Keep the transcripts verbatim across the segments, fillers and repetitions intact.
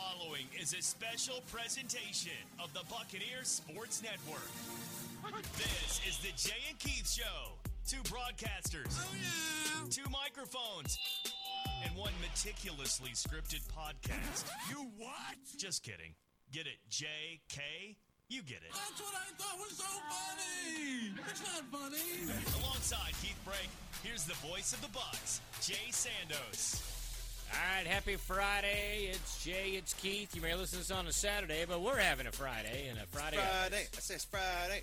following is a special presentation of the Buccaneers Sports Network. This is the Jay and Keith Show. Two broadcasters, oh, yeah. two microphones, and one meticulously scripted podcast. You what? Just kidding. Get it, J K? You get it. That's what I thought was so funny. It's not funny. Alongside Keith Brake, here's the voice of the Bucs, Jay Sandos. All right, happy Friday. It's Jay, it's Keith. You may listen to this on a Saturday, but we're having a Friday and a Friday. It's Friday. I say it's Friday.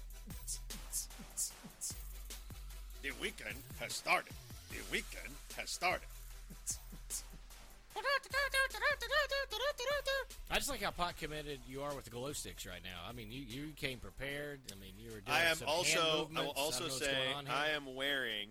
The weekend has started. The weekend has started. I just like how pot committed you are with the glow sticks right now. I mean, you, you came prepared. I mean, you were doing I am some also. hand I will movements. also I don't know say what's going on I here. am wearing.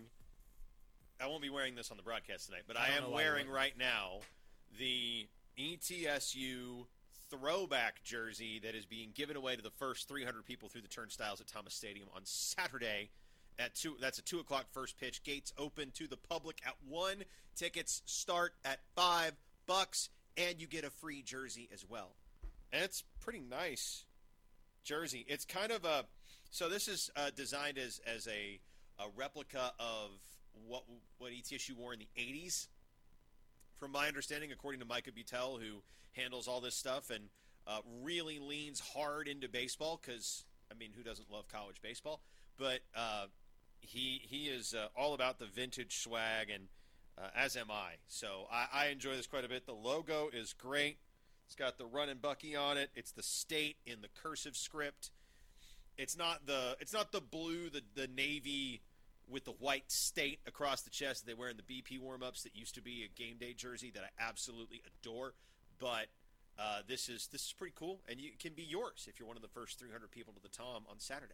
I won't be wearing this on the broadcast tonight, but I I, don't am know why you wearing wouldn't. right now the E T S U throwback jersey that is being given away to the first three hundred people through the turnstiles at Thomas Stadium on Saturday. At two, that's a two o'clock first pitch. Gates open to the public at one. Tickets start at five bucks, and you get a free jersey as well. And it's pretty nice jersey. It's kind of a so this is uh, designed as as a a replica of what what E T S U wore in the eighties. From my understanding, according to Micah Butel, who handles all this stuff and uh, really leans hard into baseball, because I mean, who doesn't love college baseball? But uh, he he is uh, all about the vintage swag, and uh, as am I. So I, I enjoy this quite a bit. The logo is great. It's got the running Bucky on it. It's the state in the cursive script. It's not the it's not the blue, the the navy with the white state across the chest that they wear in the B P warm-ups that used to be a game day jersey that I absolutely adore. But uh, this is this is pretty cool, and you, it can be yours if you're one of the first three hundred people to the Tom on Saturday.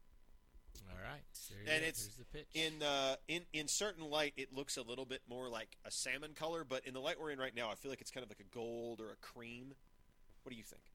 All right. There you And go. it's There's the pitch. in uh, in in certain light, it looks a little bit more like a salmon color, but in the light we're in right now, I feel like it's kind of like a gold or a cream. What do you think?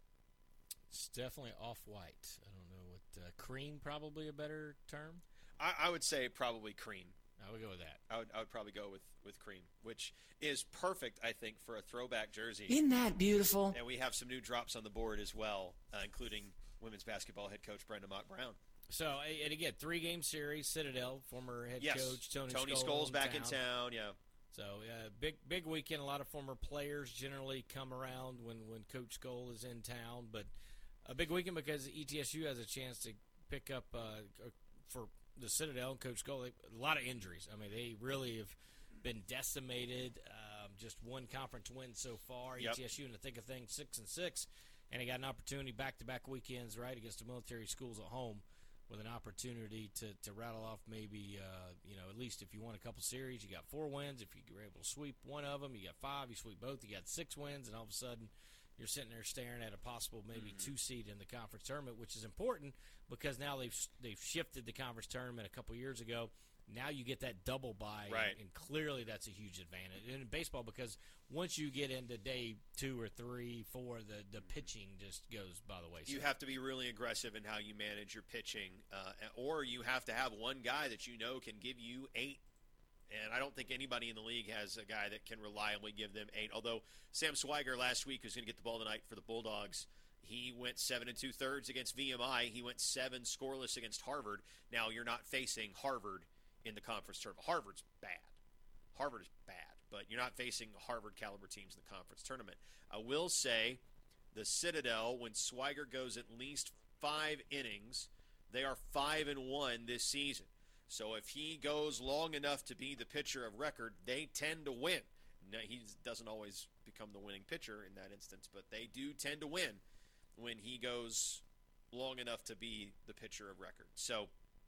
It's definitely off-white. I don't know what uh, cream, probably a better term. I, I would say probably cream. I would go with that. I would I would probably go with, with cream, which is perfect, I think, for a throwback jersey. Isn't that beautiful? And we have some new drops on the board as well, uh, including women's basketball head coach Brenda Mock Brown. So, and again, three-game series, Citadel, former head Yes, coach Tony, Tony Scholl Scholl's back in town. Yeah, So, uh, big big weekend. A lot of former players generally come around when, when Coach Scholl is in town. But a big weekend because E T S U has a chance to pick up uh, for the Citadel and Coach Scholl. A lot of injuries. I mean, they really have been decimated. Um, just one conference win so far. Yep. E T S U in the thick of things, six and six. And they got an opportunity back-to-back weekends, right, against the military schools at home, with an opportunity to, to rattle off maybe, uh, you know, at least if you won a couple series, you got four wins. If you were able to sweep one of them, you got five. You sweep both, you got six wins. And all of a sudden, you're sitting there staring at a possible maybe Mm-hmm. two seed in the conference tournament, which is important because now they've they've shifted the conference tournament a couple years ago. Now you get that double bye, Right. and, and clearly that's a huge advantage in baseball because once you get into day two or three, four, the, the pitching just goes by the wayside. you have to be really aggressive in how you manage your pitching, uh, or you have to have one guy that you know can give you eight. And I don't think anybody in the league has a guy that can reliably give them eight. Although Sam Swiger last week, who's going to get the ball tonight for the Bulldogs, he went seven and two thirds against V M I. He went seven scoreless against Harvard. Now you're not facing Harvard in the conference tournament. Harvard's bad. Harvard is bad, but you're not facing Harvard caliber teams in the conference tournament. I will say the Citadel, when Swiger goes at least five innings, they are five and one this season. So if he goes long enough to be the pitcher of record, they tend to win. Now, he doesn't always become the winning pitcher in that instance, but they do tend to win when he goes long enough to be the pitcher of record. So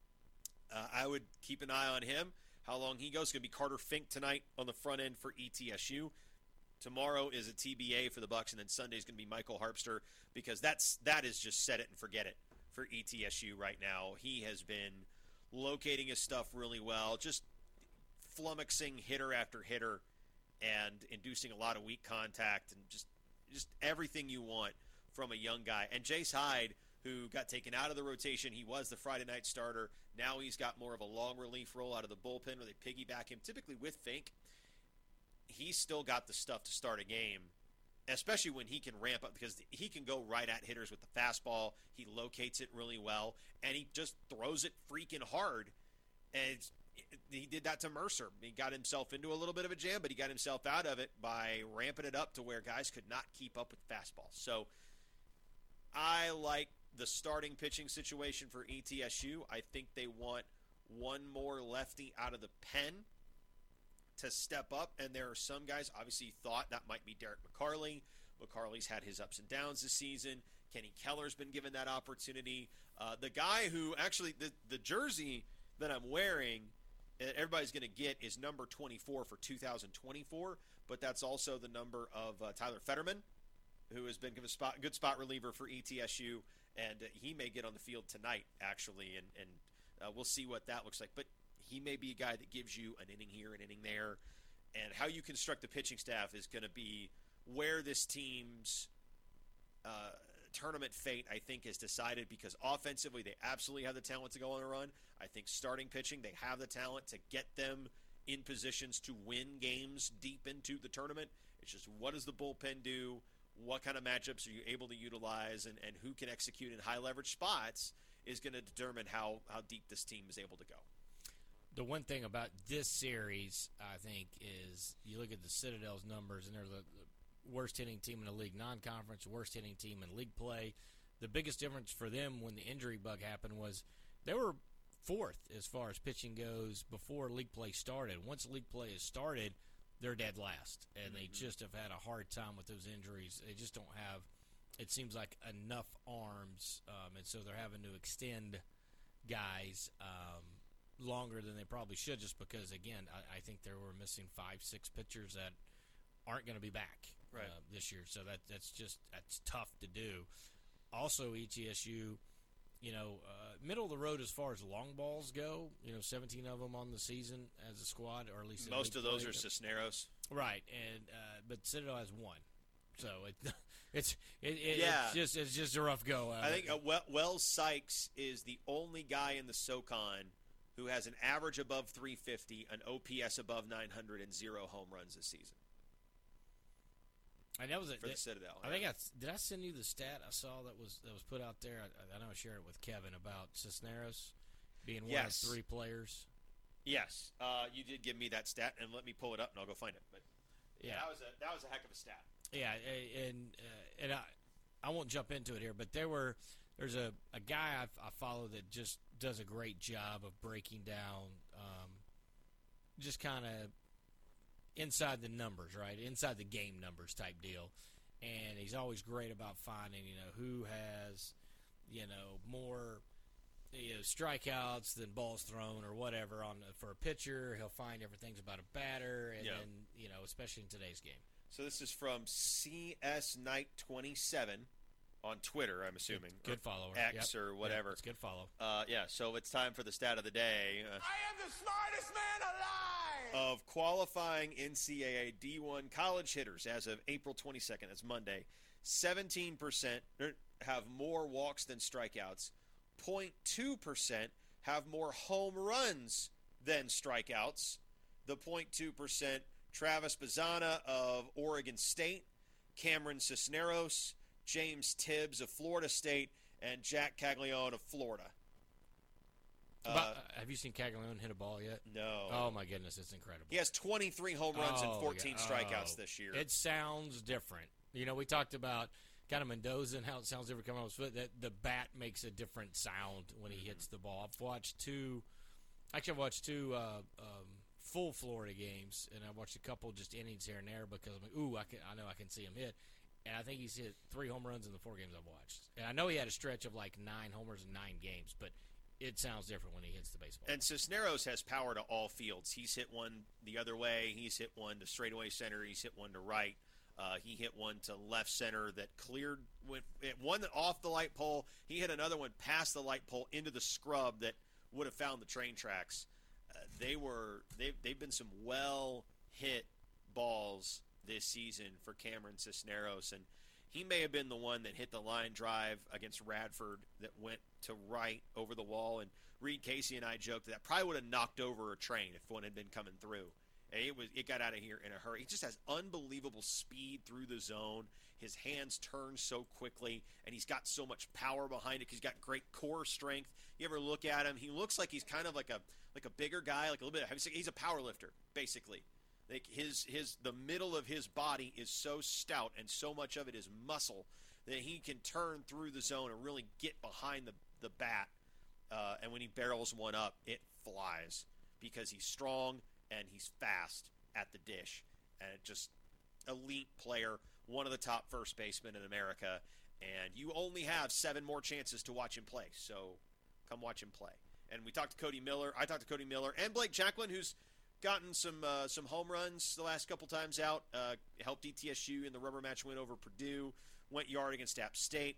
uh, I would keep an eye on him. How long he goes. It's going to be Carter Fink tonight on the front end for E T S U. Tomorrow is a T B A for the Bucs, and then Sunday is going to be Michael Harpster because that's that is just set it and forget it for E T S U right now. He has been locating his stuff really well, just flummoxing hitter after hitter and inducing a lot of weak contact and just just everything you want from a young guy. And Jace Hyde, who got taken out of the rotation, he was the Friday night starter. Now he's got more of a long relief role out of the bullpen where they piggyback him, typically with Fink. He's still got the stuff to start a game. especially when he can ramp up, because he can go right at hitters with the fastball. He locates it really well, and he just throws it freaking hard. And it's, he did that to Mercer. He got himself into a little bit of a jam, but he got himself out of it by ramping it up to where guys could not keep up with fastballs. So I like the starting pitching situation for E T S U. I think they want one more lefty out of the pen to step up, and there are some guys, obviously you thought that might be Derek McCarley. McCarley's had his ups and downs this season. Kenny Keller's been given that opportunity. Uh, the guy who actually, the, the jersey that I'm wearing, everybody's going to get is number twenty-four for two thousand twenty-four, but that's also the number of uh, Tyler Fetterman, who has been a spot, good spot reliever for E T S U, and uh, he may get on the field tonight, actually, and, and uh, we'll see what that looks like. But he may be a guy that gives you an inning here, an inning there, and how you construct the pitching staff is going to be where this team's uh, tournament fate, I think, is decided, because offensively they absolutely have the talent to go on a run. I think starting pitching, they have the talent to get them in positions to win games deep into the tournament. It's just, what does the bullpen do? What kind of matchups are you able to utilize, and, and who can execute in high leverage spots is going to determine how, how deep this team is able to go. The one thing about this series, I think, is you look at the Citadel's numbers, and they're the worst hitting team in the league non-conference, worst hitting team in league play. The biggest difference for them when the injury bug happened was they were fourth as far as pitching goes before league play started. Once league play has started, they're dead last, and mm-hmm. they just have had a hard time with those injuries. They just don't have, it seems like, enough arms, um, and so they're having to extend guys um, longer than they probably should, just because, again, I, I think they were missing five, six pitchers that aren't going to be back right. uh, this year. So that that's just that's tough to do. Also, E T S U, you know, uh, middle of the road as far as long balls go. You know, seventeen of them on the season as a squad, or at least most of those play. are Cisneros. Right, and uh, but Citadel has one, so it, it's it, it, yeah. it's just it's just a rough go. Uh, I think uh, Wells Sykes is the only guy in the SoCon who has an average above three fifty, an O P S above nine hundred, and zero home runs this season. And that was a, for that, the Citadel. I think I did. I send you the stat I saw that was that was put out there. I, I know I shared it with Kevin about Cisneros being one yes. of three players. Yes, uh, you did give me that stat, and let me pull it up, and I'll go find it. But yeah, that was a that was a heck of a stat. Yeah, and uh, and I I won't jump into it here, but there were there's a, a guy I, I follow that just does a great job of breaking down, um, just kind of inside the numbers, right? Inside the game numbers type deal. And he's always great about finding, you know, who has, you know, more you know, strikeouts than balls thrown or whatever on for a pitcher. He'll find everything's about a batter, and yeah. then, you know, especially in today's game. So this is from C S Knight twenty-seven on Twitter, I'm assuming. Good, good follower. X yep. or whatever. Yep, it's a good follow. Uh, yeah, so it's time for the stat of the day. Uh, I am the smartest man alive! Of qualifying N C double A D one college hitters as of April twenty-second, that's Monday, seventeen percent have more walks than strikeouts, zero point two percent have more home runs than strikeouts. The zero point two percent, Travis Bazzana of Oregon State, Cameron Cisneros, James Tibbs of Florida State, and Jack Caglione of Florida. Uh, but, uh, have you seen Caglione hit a ball yet? No. Oh, my goodness, it's incredible. He has twenty-three home runs oh, and fourteen yeah. strikeouts oh, this year. It sounds different. You know, we talked about kind of Mendoza and how it sounds different coming off his foot. That the bat makes a different sound when he mm-hmm. hits the ball. I've watched two – actually, I've watched two uh, um, full Florida games, and I've watched a couple just innings here and there because I'm like, ooh, I, can, I know I can see him hit. And I think he's hit three home runs in the four games I've watched. And I know he had a stretch of like nine homers in nine games, but it sounds different when he hits the baseball. And Cisneros has power to all fields. He's hit one the other way. He's hit one to straightaway center. He's hit one to right. Uh, he hit one to left center that cleared went one off the light pole. He hit another one past the light pole into the scrub that would have found the train tracks. Uh, they were they've they've been some well hit balls this season for Cameron Cisneros, and he may have been the one that hit the line drive against Radford that went to right over the wall. And Reed Casey and I joked that, that probably would have knocked over a train if one had been coming through. It was it got out of here in a hurry. He just has unbelievable speed through the zone. His hands turn so quickly, and he's got so much power behind it. He's got great core strength. You ever look at him? He looks like he's kind of like a like a bigger guy, like a little bit. He's a power lifter, basically. Like his his the middle of his body is so stout, and so much of it is muscle that he can turn through the zone and really get behind the the bat. Uh, and when he barrels one up, it flies because he's strong and he's fast at the dish. And it just elite player. One of the top first basemen in America, and you only have seven more chances to watch him play, so come watch him play. And we talked to Cody Miller. I talked to Cody Miller and Blake Jacklin, who's gotten some uh, some home runs the last couple times out, uh, helped E T S U in the rubber match win over Purdue, went yard against App State,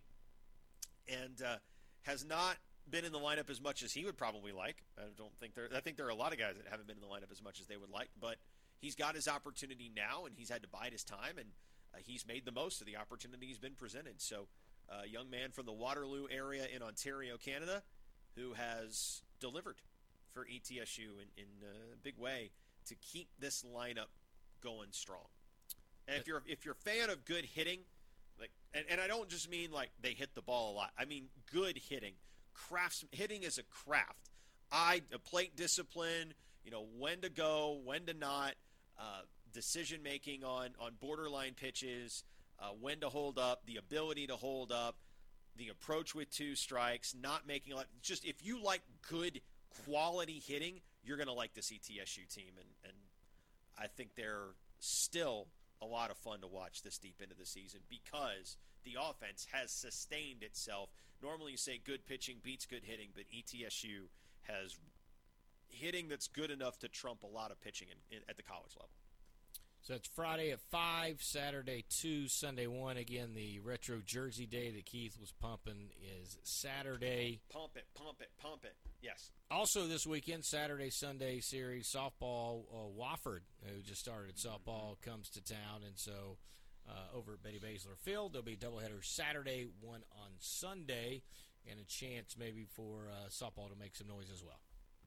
and uh, has not been in the lineup as much as he would probably like. I don't think there. I think there are a lot of guys that haven't been in the lineup as much as they would like, but he's got his opportunity now, and he's had to bide his time, and Uh, he's made the most of the opportunity he's been presented. So a uh, young man from the Waterloo area in Ontario, Canada, who has delivered for E T S U in, in a big way to keep this lineup going strong. And if you're if you're a fan of good hitting, like and, and I don't just mean like they hit the ball a lot. I mean good hitting. Crafts hitting is a craft. Eye, a plate discipline, you know, when to go, when to not, uh, decision-making on, on borderline pitches, uh, when to hold up, the ability to hold up, the approach with two strikes, not making a lot. Just if you like good quality hitting, you're going to like this E T S U team. And, and I think they're still a lot of fun to watch this deep into the season because the offense has sustained itself. Normally you say good pitching beats good hitting, but E T S U has hitting that's good enough to trump a lot of pitching in, in, at the college level. So it's Friday at five, Saturday two, Sunday one. Again, the retro jersey day that Keith was pumping is Saturday. Pump it, pump it, pump it. Yes. Also this weekend, Saturday, Sunday series, softball, uh, Wofford, who just started softball, comes to town. And so uh, over at Betty Basler Field, there'll be a doubleheader Saturday, one on Sunday, and a chance maybe for uh, softball to make some noise as well.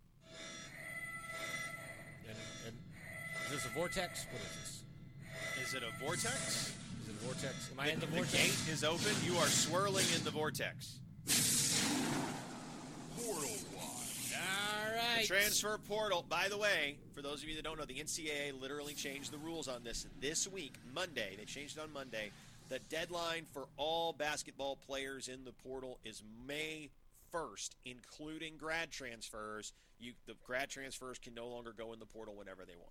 And, and is this a vortex? What is this? Is it a vortex? Is it a vortex? Am I the, in the, the vortex? The gate is open. You are swirling in the vortex. Portal one. All right. The transfer portal. By the way, for those of you that don't know, the N C double A literally changed the rules on this this week, Monday. They changed it on Monday. The deadline for all basketball players in the portal is May first, including grad transfers. You, the grad transfers can no longer go in the portal whenever they want.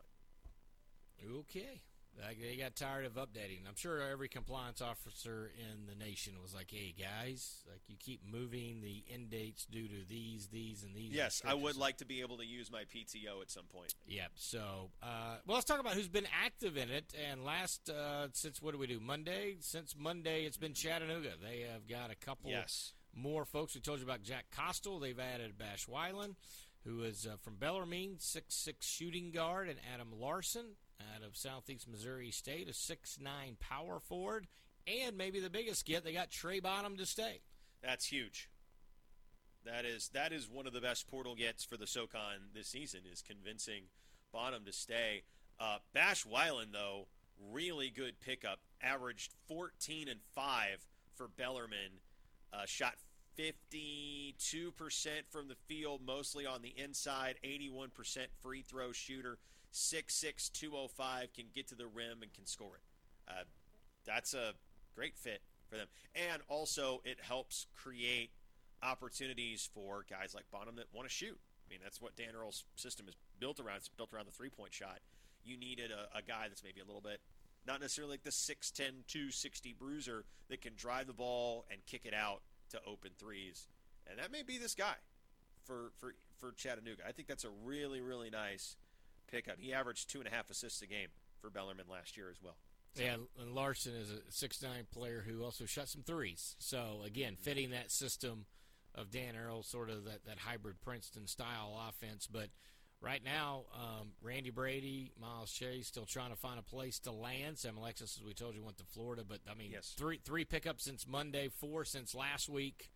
Okay. They got tired of updating. I'm sure every compliance officer in the nation was like, hey, guys, like you keep moving the end dates due to these, these, and these. Yes, I would like to be able to use my P T O at some point. Yep. So, uh, well, let's talk about who's been active in it. And last, uh, since what do we do, Monday? Since Monday, it's been Chattanooga. They have got a couple yes. more folks. We told you about Jack Costal. They've added Bash Weiland, who is uh, from Bellarmine, six six shooting guard, and Adam Larson out of Southeast Missouri State, a six nine power forward, and maybe the biggest get, they got Trey Bonham to stay. That's huge. That is that is one of the best portal gets for the SoCon this season, is convincing Bonham to stay. Uh, Bash Weiland, though, really good pickup. Averaged fourteen and five for Bellarmine. Uh, shot fifty-two percent from the field, mostly on the inside, eighty-one percent free throw shooter. six six, two oh five, can get to the rim and can score it. Uh, that's a great fit for them. And also it helps create opportunities for guys like Bonham that want to shoot. I mean, that's what Dan Earl's system is built around. It's built around the three-point shot. You needed a, a guy that's maybe a little bit, not necessarily like the six ten, two sixty bruiser that can drive the ball and kick it out to open threes. And that may be this guy for, for, for Chattanooga. I think that's a really, really nice pickup. He averaged two and a half assists a game for Bellarmine last year as well. So. Yeah, and Larson is a six nine player who also shot some threes. So, again, fitting that system of Dan Earl, sort of that, that hybrid Princeton-style offense. But right now, um, Randy Brady, Miles Chase still trying to find a place to land. Sam Alexis, as we told you, went to Florida. But, I mean, yes. three three pickups since Monday, four since last week.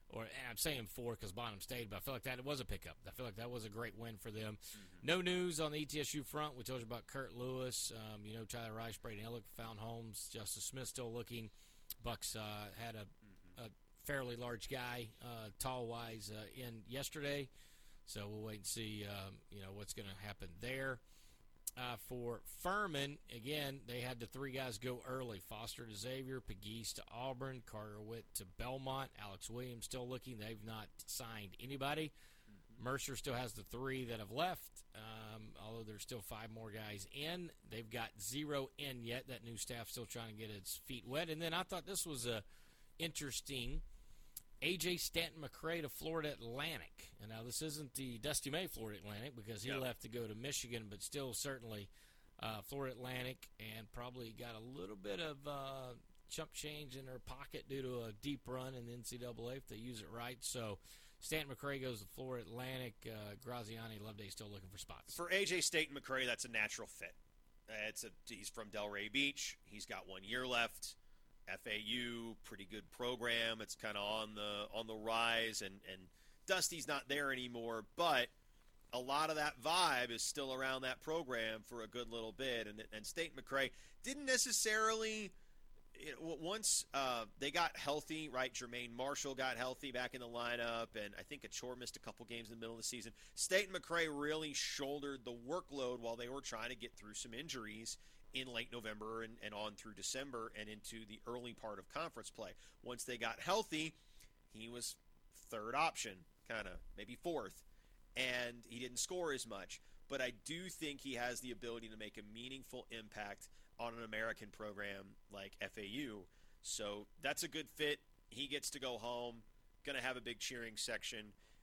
or and I'm saying four because Bonham stayed, but I feel like that was a pickup. I feel like that was a great win for them. Mm-hmm. No news on the E T S U front. We told you about Kurt Lewis. Um, you know, Tyler Rice, Braden Ellick found homes. Justice Smith still looking. Bucks uh, had a, mm-hmm. a fairly large guy, uh, tall-wise, uh, in yesterday. So we'll wait and see, um, you know, what's going to happen there. Uh, for Furman, again, they had the three guys go early. Foster to Xavier, Pegues to Auburn, Carter Witt to Belmont, Alex Williams still looking. They've not signed anybody. Mm-hmm. Mercer still has the three that have left, um, although there's still five more guys in. They've got zero in yet. That new staff still trying to get its feet wet. And then I thought this was a interesting – A J Stanton McCray to Florida Atlantic. And now this isn't the Dusty May Florida Atlantic because he yep. left to go to Michigan, but still certainly uh, Florida Atlantic, and probably got a little bit of uh, chump change in their pocket due to a deep run in the N C double A if they use it right. So Stanton McCray goes to Florida Atlantic. Uh, Graziani Loveday still looking for spots. For A J Stanton McCray, that's a natural fit. It's a, he's from Delray Beach. He's got one year left. F A U, pretty good program. It's kind of on the on the rise, and, and Dusty's not there anymore, but a lot of that vibe is still around that program for a good little bit. And and Stanton McCray didn't necessarily you know, once uh, they got healthy, right? Jermaine Marshall got healthy back in the lineup, and I think Achor missed a couple games in the middle of the season. Stanton McCray really shouldered the workload while they were trying to get through some injuries in late November and, and on through December and into the early part of conference play. Once they got healthy, he was third option, kind of, maybe fourth, and he didn't score as much. But I do think he has the ability to make a meaningful impact on an American program like F A U. So that's a good fit. He gets to go home, going to have a big cheering section,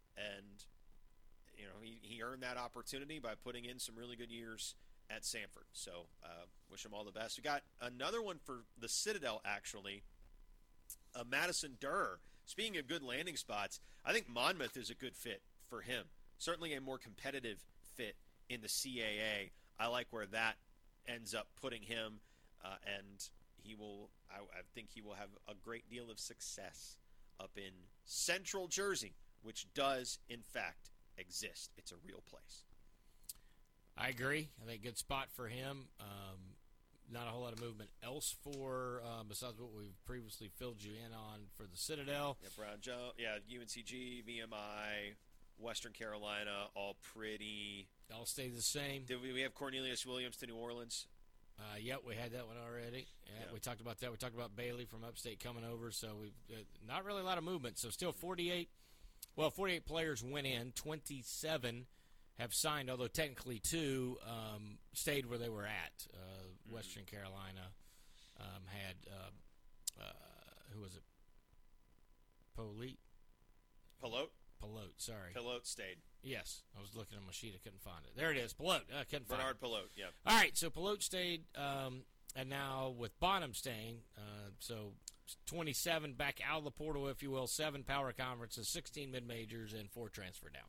and you know he, he earned that opportunity by putting in some really good years at Sanford. So uh, wish him all the best. We got another one for the Citadel, actually. Uh, Madison Durr. Speaking of good landing spots, I think Monmouth is a good fit for him. Certainly a more competitive fit in the C A A. I like where that ends up putting him, uh, and he will. I, I think he will have a great deal of success up in Central Jersey, which does in fact exist. It's a real place. I agree. I think good spot for him. Um, not a whole lot of movement else for uh, besides what we've previously filled you in on for the Citadel. Yeah, Brown Joe. Yeah, U N C G, V M I, Western Carolina, all pretty. All stay the same. Did we, we have Cornelius Williams to New Orleans? Uh, yep, we had that one already. Yeah, yeah. We talked about that. We talked about Bailey from Upstate coming over. So we've uh, not really a lot of movement. So still forty-eight. Well, forty-eight players went in. twenty-seven have signed, although technically two um, stayed where they were at. Uh, mm-hmm. Western Carolina um, had uh, uh, who was it? Polite. Pelote. Pelote, sorry. Pelote stayed. Yes, I was looking on my sheet. I couldn't find it. There it is. Pelote. I couldn't find Bernard it. Pelote, yeah. All right, so Pelote stayed, um, and now with Bonham staying, uh, so twenty-seven back out of the portal, if you will, seven power conferences, sixteen mid-majors, and four transfer down.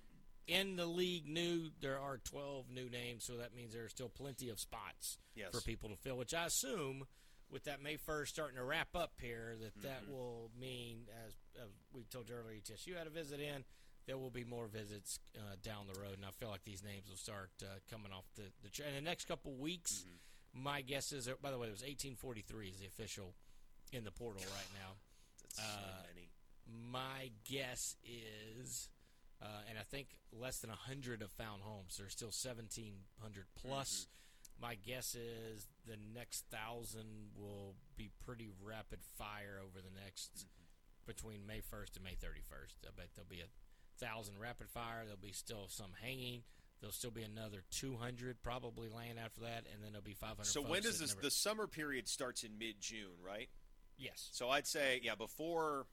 In the league new, there are twelve new names, so that means there are still plenty of spots yes. for people to fill, which I assume with that May first starting to wrap up here, that mm-hmm. that will mean, as, as we told you earlier, E T S U had a visit in, there will be more visits uh, down the road, and I feel like these names will start uh, coming off the, the tra- in the next couple weeks. Mm-hmm. My guess is, by the way, it was eighteen forty-three is the official in the portal right now. That's so uh, many. My guess is, uh, and I think less than one hundred have found homes. There's still seventeen hundred plus. Mm-hmm. My guess is the next thousand will be pretty rapid fire over the next mm-hmm. between May first and May thirty-first. I bet there'll be a thousand rapid fire. There'll be still some hanging. There'll still be another two hundred probably laying after that, and then there'll be five hundred. So when does this? Never... The summer period starts in mid-June, right? Yes. So I'd say yeah, before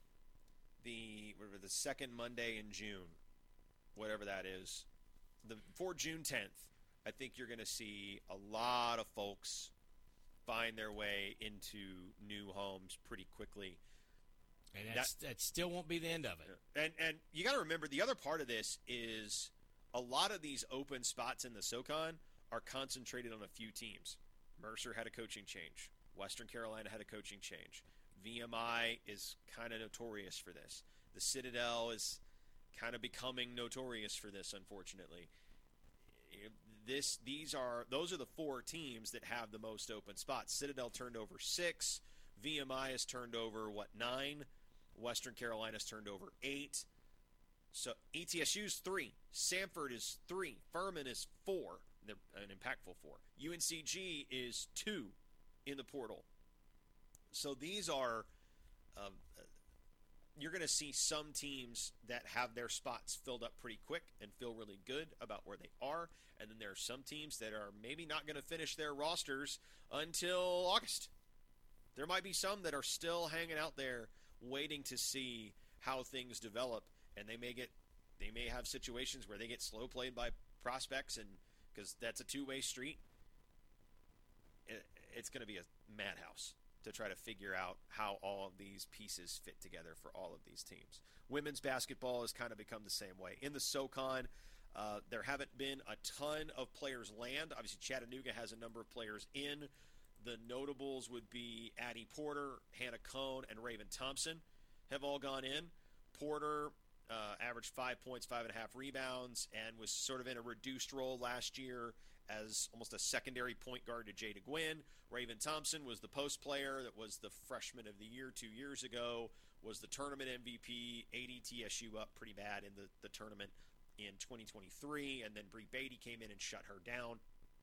the whatever the second Monday in June, whatever that is, the before June tenth, I think you're going to see a lot of folks find their way into new homes pretty quickly. And that's, that, that still won't be the end of it. And and you got to remember, the other part of this is a lot of these open spots in the SoCon are concentrated on a few teams. Mercer had a coaching change. Western Carolina had a coaching change. V M I is kind of notorious for this. The Citadel is kind of becoming notorious for this, unfortunately. This, these are those are the four teams that have the most open spots. Citadel turned over six. V M I has turned over, what, nine? Western Carolina's turned over eight. So E T S U's three. Samford is three. Furman is four. They're an impactful four. U N C G is two in the portal. So these are, um, you're going to see some teams that have their spots filled up pretty quick and feel really good about where they are. And then there are some teams that are maybe not going to finish their rosters until August. There might be some that are still hanging out there waiting to see how things develop, and they may get they may have situations where they get slow played by prospects, and because that's a two-way street. It, it's going to be a madhouse to try to figure out how all of these pieces fit together for all of these teams. Women's basketball has kind of become the same way. In the SoCon, uh, there haven't been a ton of players land. Obviously, Chattanooga has a number of players in. The notables would be Addie Porter, Hannah Cohn, and Raven Thompson have all gone in. Porter uh, averaged five points, five and a half rebounds, and was sort of in a reduced role last year as almost a secondary point guard to Jada Gwynn. Raven Thompson was the post player that was the freshman of the year two years ago, was the tournament M V P, ate E T S U up pretty bad in the, the tournament in twenty twenty-three, and then Bree Beatty came in and shut her down.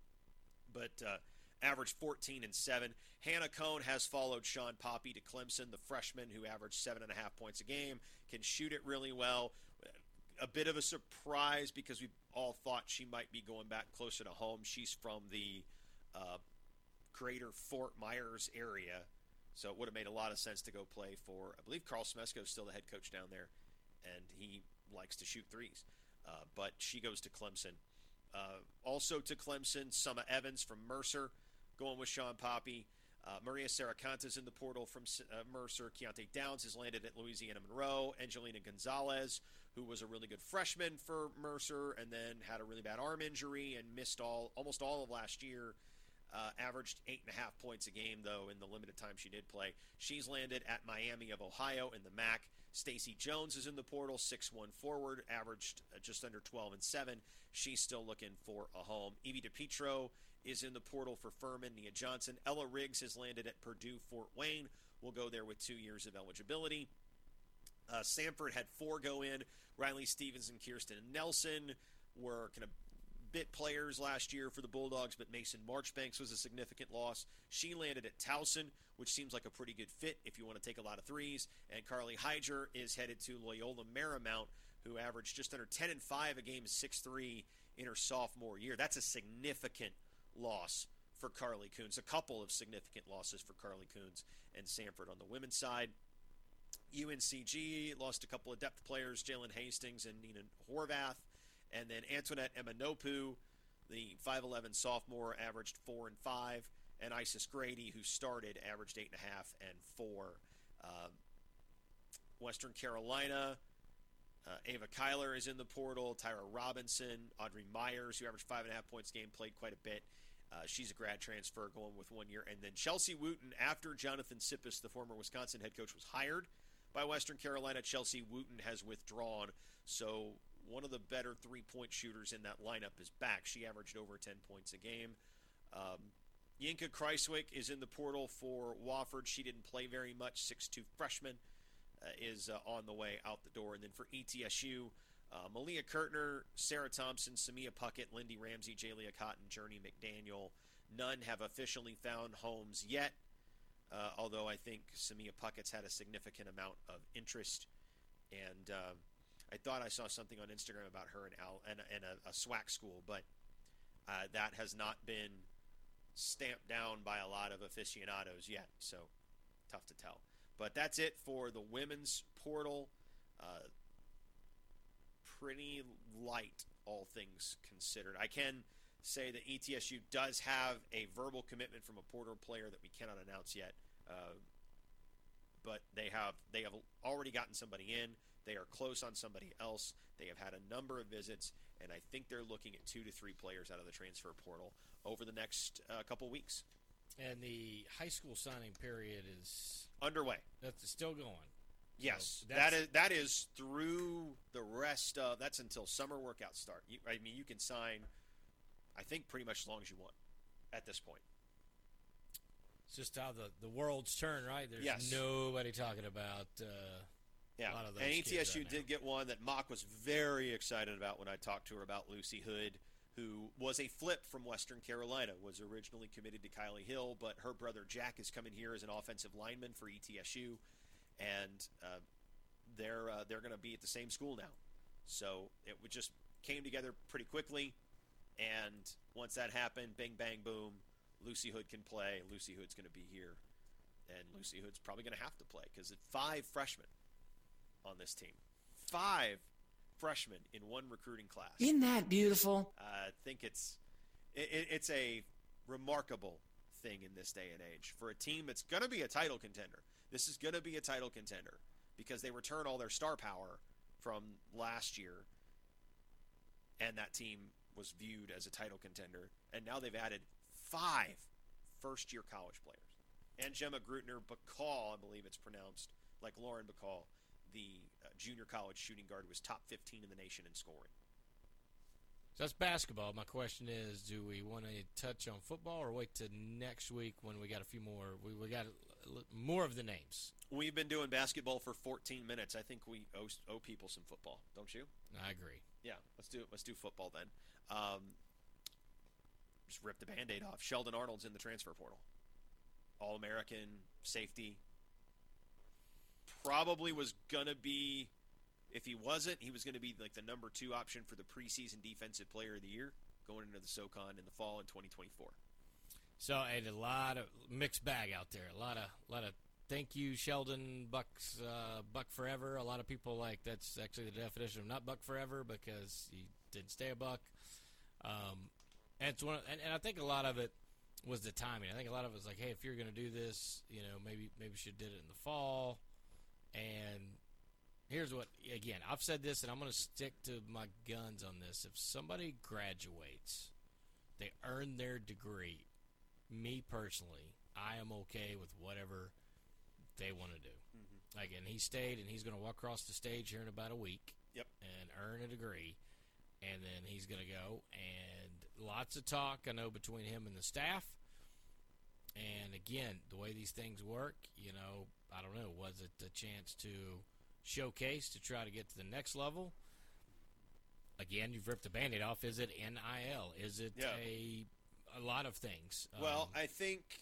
But uh, averaged fourteen and seven. Hannah Cohn has followed Sean Poppy to Clemson, the freshman who averaged seven and a half points a game, can shoot it really well. A bit of a surprise because we all thought she might be going back closer to home. She's from the uh, greater Fort Myers area, so it would have made a lot of sense to go play for, I believe Carl Smesko is still the head coach down there, and he likes to shoot threes. Uh, but she goes to Clemson. Uh, also to Clemson, Summa Evans from Mercer, going with Sean Poppy. Uh, Maria Saracanta's in the portal from uh, Mercer. Keontae Downs has landed at Louisiana Monroe. Angelina Gonzalez, who was a really good freshman for Mercer and then had a really bad arm injury and missed all almost all of last year, uh, averaged eight and a half points a game, though, in the limited time she did play. She's landed at Miami of Ohio in the M A C. Stacey Jones is in the portal, six one forward, averaged uh, just under twelve and seven. She's still looking for a home. Evie DiPietro is in the portal for Furman. Nia Johnson. Ella Riggs has landed at Purdue Fort Wayne. Will go there with two years of eligibility. Uh, Samford had four go in. Riley Stevens and Kirsten Nelson were kind of bit players last year for the Bulldogs, but Mason Marchbanks was a significant loss. She landed at Towson, which seems like a pretty good fit if you want to take a lot of threes. And Carly Hyger is headed to Loyola Marymount, who averaged just under ten and five a game, six three in her sophomore year. That's a significant loss for Carly Coons. A couple of significant losses for Carly Coons and Samford on the women's side. U N C G lost a couple of depth players, Jalen Hastings and Nina Horvath. And then Antoinette Emanopu, the five eleven sophomore, averaged four and five. And Isis Grady, who started, averaged eight and a half and four. Um, Western Carolina, uh, Ava Kyler is in the portal. Tyra Robinson, Audrey Myers, who averaged five and a half points a game, played quite a bit. Uh, she's a grad transfer going with one year. And then Chelsea Wooten, after Jonathan Sippis, the former Wisconsin head coach, was hired by Western Carolina, Chelsea Wooten has withdrawn. So one of the better three-point shooters in that lineup is back. She averaged over ten points a game. Um, Yinka Kreiswick is in the portal for Wofford. She didn't play very much. six two freshman uh, is uh, on the way out the door. And then for E T S U, uh, Malia Kurtner, Sarah Thompson, Samia Puckett, Lindy Ramsey, Jalia Cotton, Journey McDaniel. None have officially found homes yet, uh, although I think Samia Puckett's had a significant amount of interest. And uh, I thought I saw something on Instagram about her in, Al, in, a, in a, a SWAC school, but uh, that has not been stamped down by a lot of aficionados yet, so tough to tell. But that's it for the women's portal. Uh, pretty light, all things considered. I can say that E T S U does have a verbal commitment from a portal player that we cannot announce yet, uh, but they have they have already gotten somebody in. They are close on somebody else. They have had a number of visits, and I think they're looking at two to three players out of the transfer portal over the next uh, couple weeks. And the high school signing period is underway. That's still going. Yes, So that that's- is that is through the rest of that's until summer workouts start. You, I mean, you can sign, I think, pretty much as long as you want at this point. It's just how the, the world's turn, right? There's Yes. nobody talking about uh, Yeah, a lot of those and kids E T S U right now. did get one that Mock was very excited about when I talked to her about Lucy Hood, who was a flip from Western Carolina, was originally committed to Kylie Hill, but her brother Jack is coming here as an offensive lineman for E T S U, and uh, they're uh, they're going to be at the same school now. So it would just came together pretty quickly, and once that happened, bing, bang, boom, Lucy Hood can play. Lucy Hood's going to be here, and Lucy Hood's probably going to have to play because it's five freshmen on this team. Five freshmen in one recruiting class. Isn't that beautiful? I think it's it, it, it's a remarkable thing in this day and age for a team that's going to be a title contender. This is going to be a title contender because they return all their star power from last year, and that team was viewed as a title contender, and now they've added five first-year college players. And Gemma Grutner Bacall, I believe it's pronounced, like Lauren Bacall, the uh, junior college shooting guard, was top fifteen in the nation in scoring. So that's basketball. My question is, do we want to touch on football or wait to next week when we got a few more? We, we got a, a, more of the names. We've been doing basketball for fourteen minutes. I think we owe, owe people some football, don't you? I agree. Yeah, let's do let's do football then. Um, just rip the Band-Aid off. Sheldon Arnold's in the transfer portal. All-American safety. Probably was gonna be, if he wasn't, he was gonna be like the number two option for the preseason defensive player of the year going into the SoCon in the fall in twenty twenty-four. So, and a lot of mixed bag out there. A lot of, lot of thank you, Sheldon, Bucks, uh, Buck forever. A lot of people like that's actually the definition of not Buck forever because he didn't stay a Buck. Um, and it's one, of, and, and I think a lot of it was the timing. I think a lot of it was like, hey, if you're going to do this, you know, maybe maybe you should did it in the fall. And here's what, again, I've said this, and I'm going to stick to my guns on this. If somebody graduates, they earn their degree. Me personally, I am okay with whatever they want to do. Mm-hmm. Like, and he stayed, and he's going to walk across the stage here in about a week. Yep. And earn a degree, and then he's going to go. And lots of talk, I know, between him and the staff. And again, the way these things work, you know, I don't know, was it a chance to showcase to try to get to the next level? Again, you've ripped the Band-Aid off. Is it N I L? Is it Yeah. a a lot of things? Well, Um, I think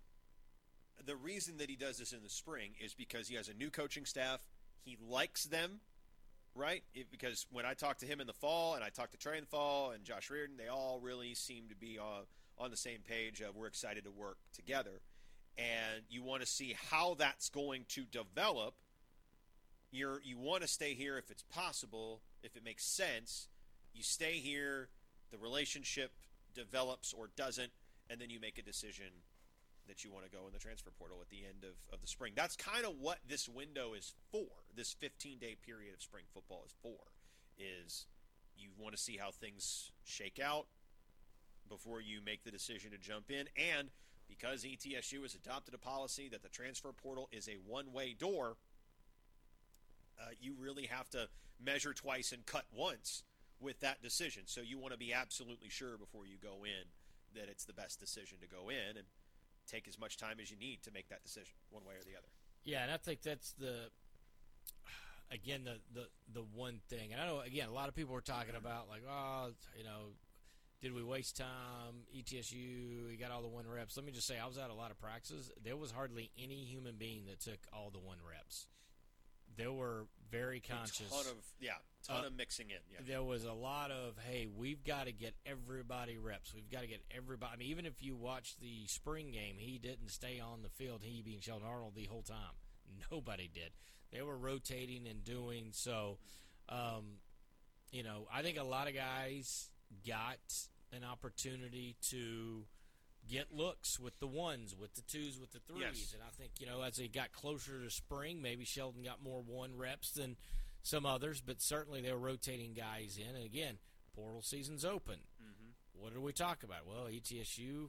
the reason that he does this in the spring is because he has a new coaching staff. He likes them, right? It, because when I talked to him in the fall and I talked to Trey in the fall and Josh Reardon, they all really seem to be uh, on the same page of we're excited to work together. And you want to see how that's going to develop. You're, you want to stay here if it's possible, if it makes sense. You stay here, the relationship develops or doesn't, and then you make a decision that you want to go in the transfer portal at the end of, of the spring. That's kind of what this window is for. This fifteen-day period of spring football is for, is you want to see how things shake out before you make the decision to jump in. And because E T S U has adopted a policy that the transfer portal is a one-way door, uh, you really have to measure twice and cut once with that decision. So you want to be absolutely sure before you go in that it's the best decision to go in, and take as much time as you need to make that decision one way or the other. Yeah, and I think that's the again the, the the one thing. And I know again a lot of people were talking about like, oh, you know, did we waste time? E T S U, we got all the one reps. Let me just say, I was at a lot of practices. There was hardly any human being that took all the one reps. There were very conscious. A ton of yeah, ton Uh, of mixing in. Yeah, There was a lot of, hey, we've got to get everybody reps. We've got to get everybody. I mean, even if you watch the spring game, he didn't stay on the field, he being Sheldon Arnold, the whole time. Nobody did. They were rotating and doing so. Um, you know, I think a lot of guys got an opportunity to get looks with the ones, with the twos, with the threes. Yes. And I think, you know, as they got closer to spring, maybe Sheldon got more one reps than some others, but certainly they were rotating guys in. And again, portal season's open. Mm-hmm. What do we talk about? Well, E T S U,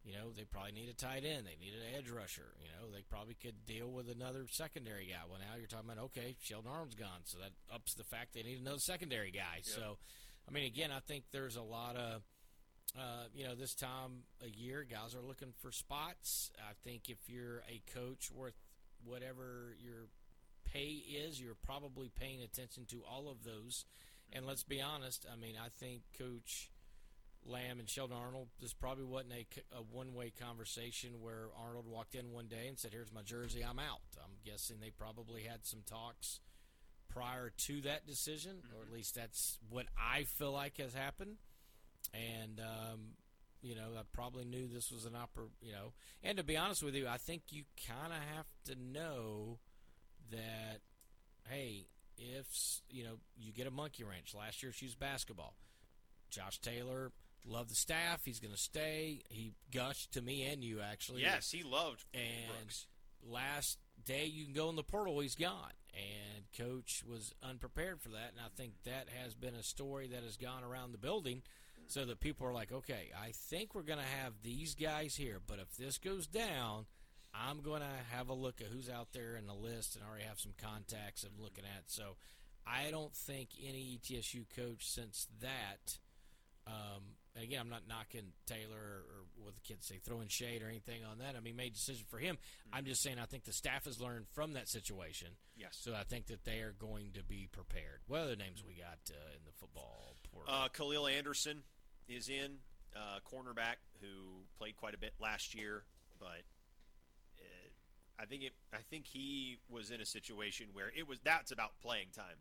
You know, they probably need a tight end. They need an edge rusher. You know, they probably could deal with another secondary guy. Well, now you're talking about, okay, Sheldon Arnold's gone, so that ups the fact they need another secondary guy. Yeah. So, I mean, again, I think there's a lot of, uh, you know, this time a year, guys are looking for spots. I think if you're a coach worth whatever your pay is, you're probably paying attention to all of those. And let's be honest, I mean, I think Coach Lamb and Sheldon Arnold, this probably wasn't a, a one-way conversation where Arnold walked in one day and said, here's my jersey, I'm out. I'm guessing they probably had some talks prior to that decision, mm-hmm. or at least that's what I feel like has happened. And, um, you know, I probably knew this was an oppor- you know. And to be honest with you, I think you kind of have to know that, hey, if, you know, you get a monkey wrench. Last year she used basketball. Josh Taylor loved the staff. He's going to stay. He gushed to me and you, actually. Yes, he loved and Brooks. Last day you can go in the portal, he's gone. And Coach was unprepared for that, and I think that has been a story that has gone around the building so that people are like, okay, I think we're going to have these guys here, but if this goes down, I'm going to have a look at who's out there in the list and already have some contacts I'm looking at. So I don't think any E T S U coach since that um, – again, I'm not knocking Taylor or what the kids say, throwing shade or anything on that. I mean, made a decision for him. Mm-hmm. I'm just saying I think the staff has learned from that situation. Yes. So I think that they are going to be prepared. What other names we got uh, in the football portal? Uh, Khalil Anderson is in, uh, cornerback who played quite a bit last year, but uh, I think it. I think he was in a situation where it was that's about playing time,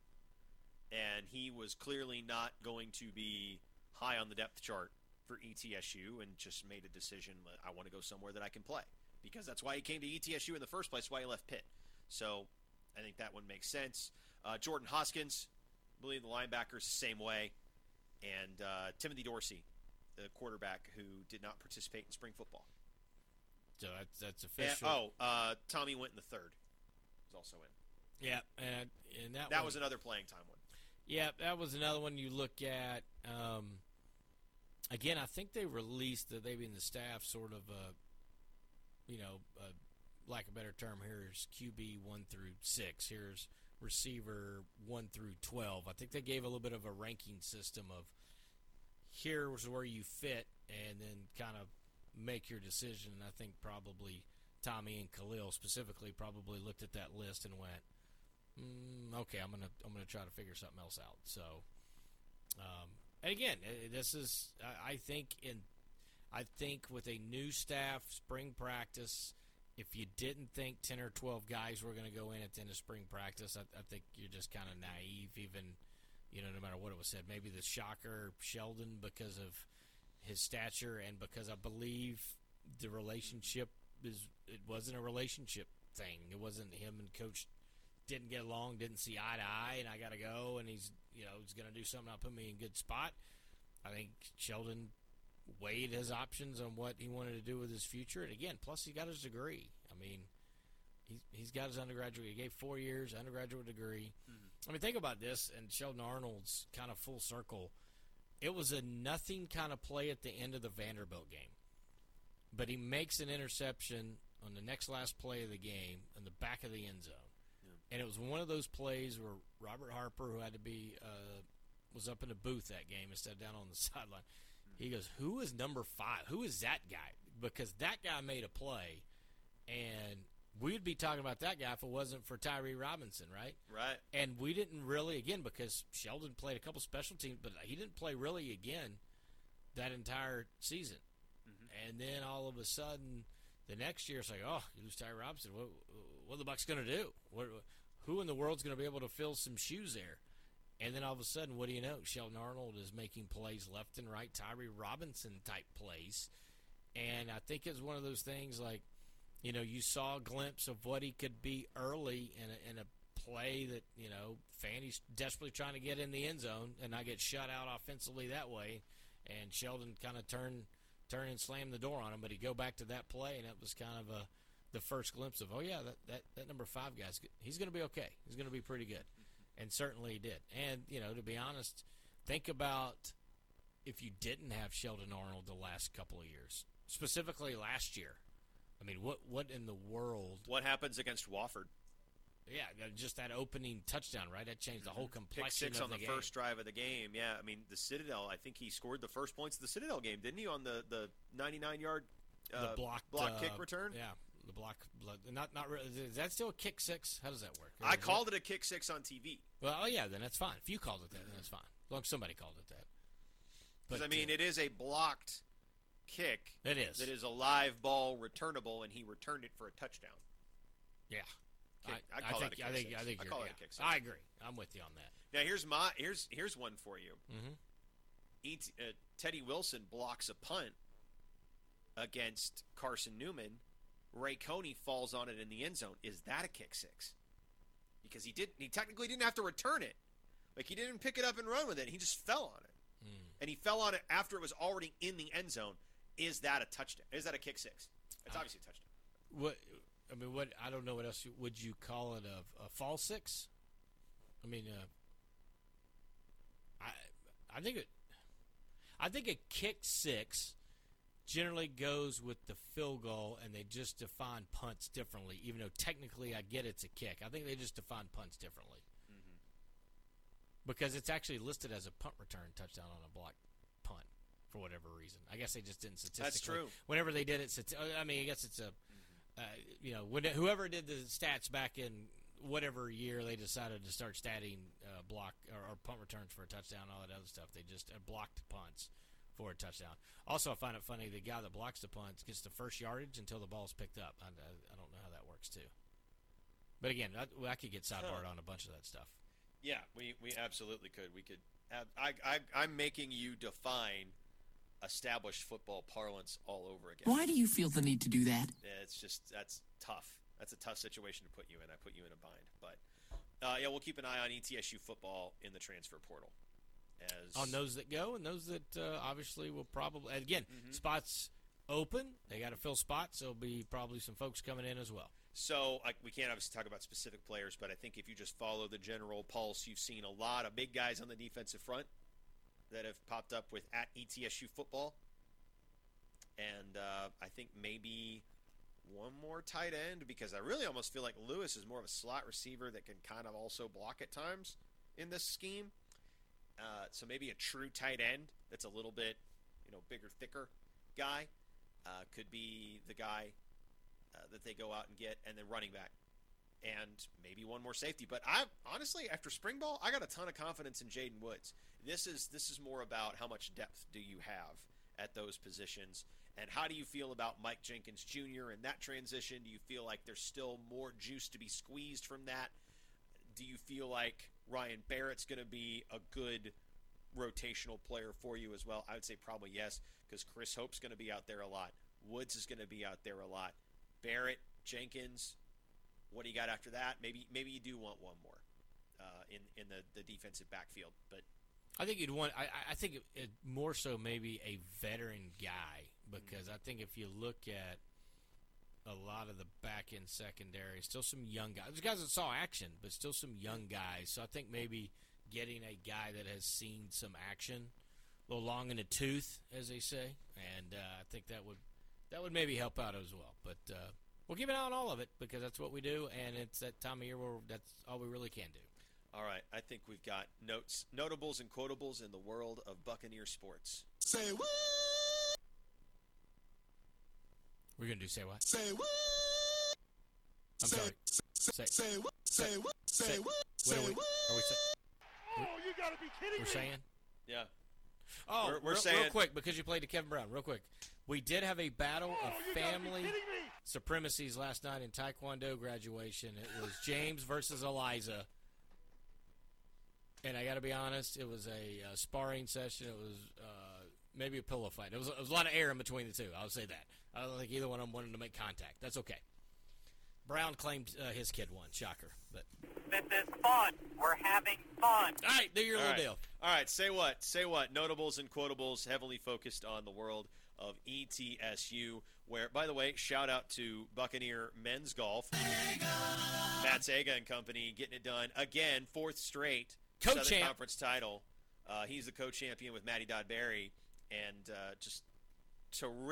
and he was clearly not going to be high on the depth chart for E T S U, and just made a decision that I want to go somewhere that I can play, because that's why he came to E T S U in the first place, why he left Pitt. So I think that one makes sense. Uh, Jordan Hoskins, I believe the linebackers the same way, and uh, Timothy Dorsey, the quarterback who did not participate in spring football. So that's, that's And, official. oh, uh, Tommy went in the third. Was also in. Yeah, and, and that That one, was another playing time one. Yeah, that was another one you look at. Um, again, I think they released the they being the staff sort of, uh, you know, uh, lack of a better term, here's Q B one through six. Here's receiver one through twelve. I think they gave a little bit of a ranking system of here's where you fit, and then kind of make your decision. And I think probably Tommy and Khalil specifically probably looked at that list and went, Mm, okay, I'm gonna I'm gonna try to figure something else out. So, um, and again, this is I, I think in I think with a new staff, spring practice, if you didn't think ten or twelve guys were going to go in at the end of spring practice, I, I think you're just kind of naive. Even you know, no matter what it was said, maybe the shocker Sheldon because of his stature and because I believe the relationship is it wasn't a relationship thing. It wasn't him and Coach. Didn't get along, didn't see eye to eye, and I got to go, and he's, you know, he's going to do something that'll put me in a good spot. I think Sheldon weighed his options on what he wanted to do with his future, and again, plus he got his degree. I mean, he's, he's got his undergraduate. He gave four years, undergraduate degree. Mm-hmm. I mean, think about this, and Sheldon Arnold's kind of full circle. It was a nothing kind of play at the end of the Vanderbilt game, but he makes an interception on the next last play of the game in the back of the end zone. And it was one of those plays where Robert Harper, who had to be, uh, was up in the booth that game instead of down on the sideline. He goes, who is number five? Who is that guy? Because that guy made a play, and we'd be talking about that guy if it wasn't for Tyree Robinson, right? Right. And we didn't really, again, because Sheldon played a couple special teams, but he didn't play really again that entire season. Mm-hmm. And then all of a sudden, the next year, it's like, oh, you lose Tyree Robinson. What, what are the Bucs going to do? What, who in the world's going to be able to fill some shoes there? And then all of a sudden, what do you know? Sheldon Arnold is making plays left and right, Tyree Robinson-type plays. And I think it's one of those things like, you know, you saw a glimpse of what he could be early in a, in a play that, you know, Fanny's desperately trying to get in the end zone and not get shut out offensively that way. And Sheldon kind of turned, turned and slammed the door on him. But he'd go back to that play, and it was kind of a the first glimpse of, oh, yeah, that, that, that number five guy's good. He's going to be okay. He's going to be pretty good. And certainly he did. And, you know, to be honest, think about if you didn't have Sheldon Arnold the last couple of years. specifically last year. I mean, what what in the world? What happens against Wofford? Yeah, just that opening touchdown, right? That changed the whole complexion Pick six of on the, the game. first drive of the game. Yeah, I mean, the Citadel, I think he scored the first points of the Citadel game, didn't he, on the, the ninety-nine-yard uh, the blocked, block uh, kick return? Yeah, the block. Not not really. Is that still a kick six? How does that work? I is called it? it a kick six on T V. Well, oh, yeah, then that's fine. If you called it that, then that's fine. As long as somebody called it that. Because, I mean, uh, it is a blocked kick. It is. That is a live ball returnable, and he returned it for a touchdown. Yeah. Kick, I, I call I think, that a kick I think, six. I think I you're, call yeah, it a kick six. I agree. I'm with you on that. Now, here's my here's here's one for you. Mm-hmm. E T, uh, Teddy Wilson blocks a punt against Carson Newman. Ray Coney falls on it in the end zone. Is that a kick six? Because he did he technically didn't have to return it. Like, he didn't pick it up and run with it. He just fell on it. Mm. And he fell on it after it was already in the end zone. Is that a touchdown? Is that a kick six? It's uh, obviously a touchdown. What I mean, what I don't know what else you, would you call it a, a fall six? I mean, uh, I I think it. I think a kick six generally goes with the field goal, and they just define punts differently. Even though technically, I get it's a kick. I think they just define punts differently mm-hmm. because it's actually listed as a punt return touchdown on a block punt for whatever reason. I guess they just didn't statistically. That's true. Whenever they did it, I mean, I guess it's a. Uh, you know, when, whoever did the stats back in whatever year they decided to start statting uh, block or, or punt returns for a touchdown, all that other stuff, they just uh, blocked punts for a touchdown. Also, I find it funny the guy that blocks the punts gets the first yardage until the ball's picked up. I, I, I don't know how that works too. But again, I, I could get sidebarred on a bunch of that stuff. Yeah, we, we absolutely could. We could. Have, I, I I'm making you define established football parlance all over again. Why do you feel the need to do that? It's just, that's tough. That's a tough situation to put you in. I put you in a bind. But, uh, yeah, we'll keep an eye on E T S U football in the transfer portal. As On those that go and those that uh, obviously will probably, again, mm-hmm. spots open. They got to fill spots. There'll be probably some folks coming in as well. So like, we can't obviously talk about specific players, but I think if you just follow the general pulse, you've seen a lot of big guys on the defensive front that have popped up with at E T S U football. And uh, I think maybe one more tight end, because I really almost feel like Lewis is more of a slot receiver that can kind of also block at times in this scheme. Uh, so maybe a true tight end that's a little bit, you know, bigger, thicker guy uh, could be the guy uh, that they go out and get, and then running back. And maybe one more safety. But I honestly, after spring ball, I got a ton of confidence in Jaden Woods. This is this is more about how much depth do you have at those positions, and how do you feel about Mike Jenkins Junior and that transition? Do you feel like there's still more juice to be squeezed from that? Do you feel like Ryan Barrett's going to be a good rotational player for you as well? I would say probably yes, because Chris Hope's going to be out there a lot. Woods is going to be out there a lot. Barrett, Jenkins. What do you got after that? Maybe maybe you do want one more uh, in in the, the defensive backfield. But I think you'd want. I, I think it, it more so maybe a veteran guy, because mm-hmm. I think if you look at a lot of the back end secondary, still some young guys. There's guys that saw action, but still some young guys. So I think maybe getting a guy that has seen some action, a little long in the tooth, as they say, and uh, I think that would that would maybe help out as well. But uh, we'll keep an eye on all of it, because that's what we do, and it's that time of year where that's all we really can do. All right, I think we've got notes, notables and quotables in the world of Buccaneer sports. Say what? We're going to do say what? Say what? I'm say, sorry. Say, say what? Say what? Say what? Say what? Are we, what? are we say, Oh, you got to be kidding we're me. saying? Yeah. Oh, we're, we're real, saying, real quick, because you played to Kevin Brown, real quick. We did have a battle Oh, of you gotta be family kidding me. supremacies last night in Taekwondo graduation. It was James versus Eliza. And I got to be honest, it was a uh, sparring session. It was uh, maybe a pillow fight. It was, it was a lot of air in between the two. I'll say that. I don't think either one of them wanted to make contact. That's okay. Brown claimed uh, his kid won. Shocker. But This is fun. We're having fun. all right, do your all little right. deal. All right, say what? Say what? Notables and quotables, heavily focused on the world of E T S U, where, by the way, shout out to Buccaneer Men's Golf. Matt Sega and company getting it done again, fourth straight Co-champ. Southern Conference title. Uh, he's the co-champion with Matty Dodd Berry, and uh, just terrific,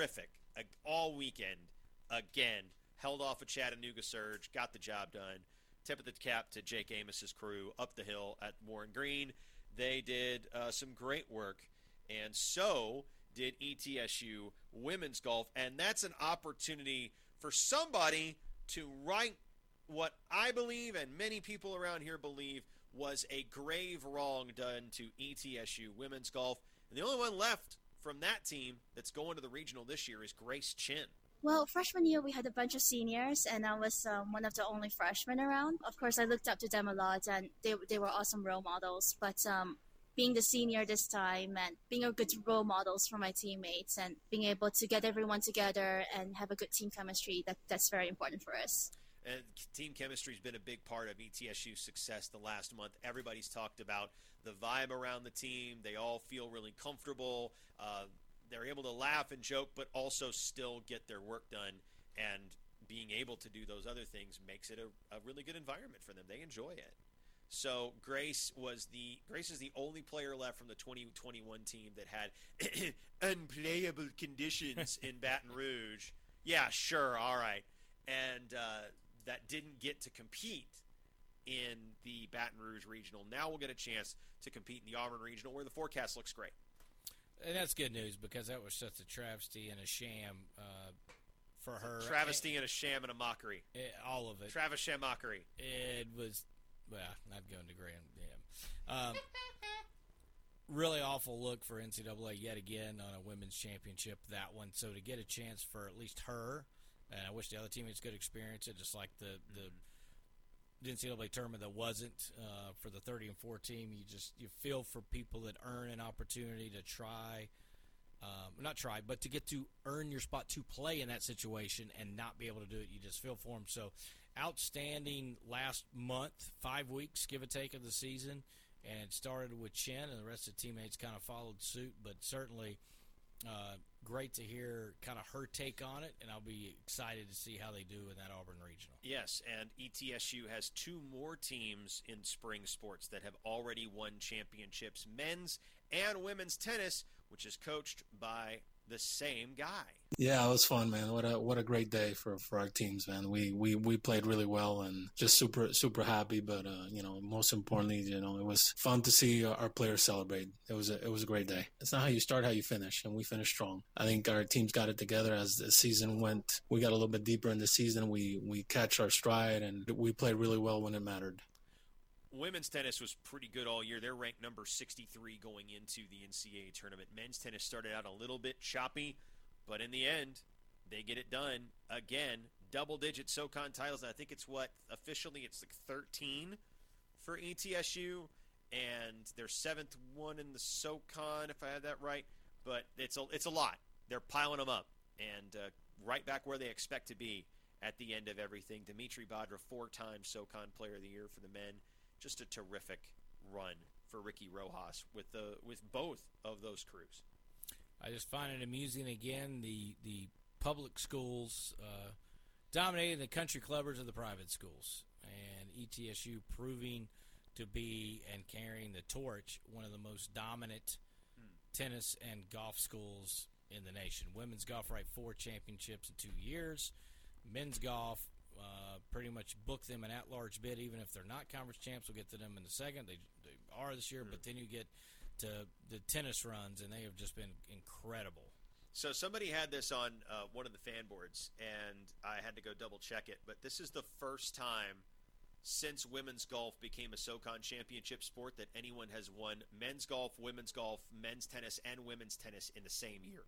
uh, all weekend, again, held off a Chattanooga Surge, got the job done. Tip of the cap to Jake Amos's crew up the hill at Warren Green. They did uh, some great work, and so did E T S U women's golf, and that's an opportunity for somebody to right what I believe and many people around here believe was a grave wrong done to E T S U women's golf. And the only one left from that team that's going to the regional this year is Grace Chin. Well, freshman year, we had a bunch of seniors, and I was um, one of the only freshmen around. Of course, I looked up to them a lot, and they they were awesome role models. But um, being the senior this time and being a good role models for my teammates and being able to get everyone together and have a good team chemistry, that that's very important for us. And team chemistry has been a big part of E T S U's success the last month. Everybody's talked about the vibe around the team. They all feel really comfortable. Uh, they're able to laugh and joke, but also still get their work done. And being able to do those other things makes it a, a really good environment for them. They enjoy it. So Grace was the Grace is the only player left from the twenty twenty-one team that had unplayable conditions in Baton Rouge. Yeah, sure, all right. And uh, that didn't get to compete in the Baton Rouge Regional. Now we'll get a chance to compete in the Auburn Regional, where the forecast looks great. And that's good news, because that was such a travesty and a sham uh, for her. A travesty and a sham and a mockery. It, all of it. Travis sham mockery. It was, well, not going to Graham. Yeah. Um, really awful look for N C double A yet again on a women's championship, that one. So to get a chance for at least her, and I wish the other teammates could experience it, just like the, the N C double A tournament that wasn't uh, for the thirty and four team. You just you feel for people that earn an opportunity to try, um, not try, but to get to earn your spot to play in that situation and not be able to do it. You just feel for them. So outstanding last month, five weeks, give or take, of the season, and it started with Chen, and the rest of the teammates kind of followed suit, but certainly uh, great to hear kind of her take on it, and I'll be excited to see how they do in that Auburn Regional. Yes, and E T S U has two more teams in spring sports that have already won championships, men's and women's tennis, which is coached by the same guy. Yeah, it was fun, man. What a what a great day for, for our teams, man. We, we we played really well and just super super happy. But uh, you know, most importantly, you know, it was fun to see our players celebrate. It was a it was a great day. It's not how you start, how you finish, and we finished strong. I think our teams got it together as the season went. We got a little bit deeper in the season. We we catch our stride, and we played really well when it mattered. Women's tennis was pretty good all year. They're ranked number sixty-three going into the N C double A tournament. Men's tennis started out a little bit choppy, but in the end, they get it done. Again, double-digit SoCon titles. I think it's what, officially it's like thirteen for E T S U, and their seventh one in the SoCon, if I had that right. But it's a, it's a lot. They're piling them up, and uh, right back where they expect to be at the end of everything. Dimitri Badra, four-time SoCon Player of the Year for the men. Just a terrific run for Ricky Rojas with the with both of those crews. I just find it amusing again, the the public schools uh, dominating the country clubbers of the private schools, and E T S U proving to be and carrying the torch, one of the most dominant hmm. tennis and golf schools in the nation. Women's golf, right, four championships in two years. Men's golf, Uh, pretty much book them an at-large bid, even if they're not conference champs. We'll get to them in a second. They, they are this year, mm-hmm. but then you get to the tennis runs, and they have just been incredible. So somebody had this on uh, one of the fan boards, and I had to go double-check it, but this is the first time since women's golf became a SoCon championship sport that anyone has won men's golf, women's golf, men's tennis, and women's tennis in the same year,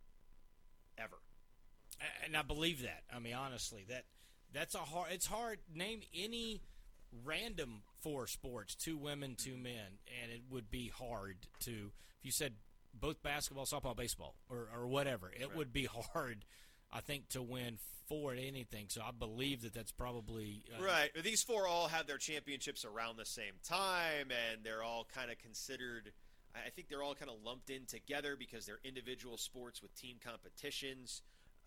ever. And I believe that. I mean, honestly, that – That's a hard. It's hard. Name any random four sports, two women, two men, and it would be hard to. If you said both basketball, softball, baseball, or or whatever, it right. would be hard, I think, to win four at anything. So I believe that that's probably uh, right. These four all have their championships around the same time, and they're all kind of considered. I think they're all kind of lumped in together because they're individual sports with team competitions,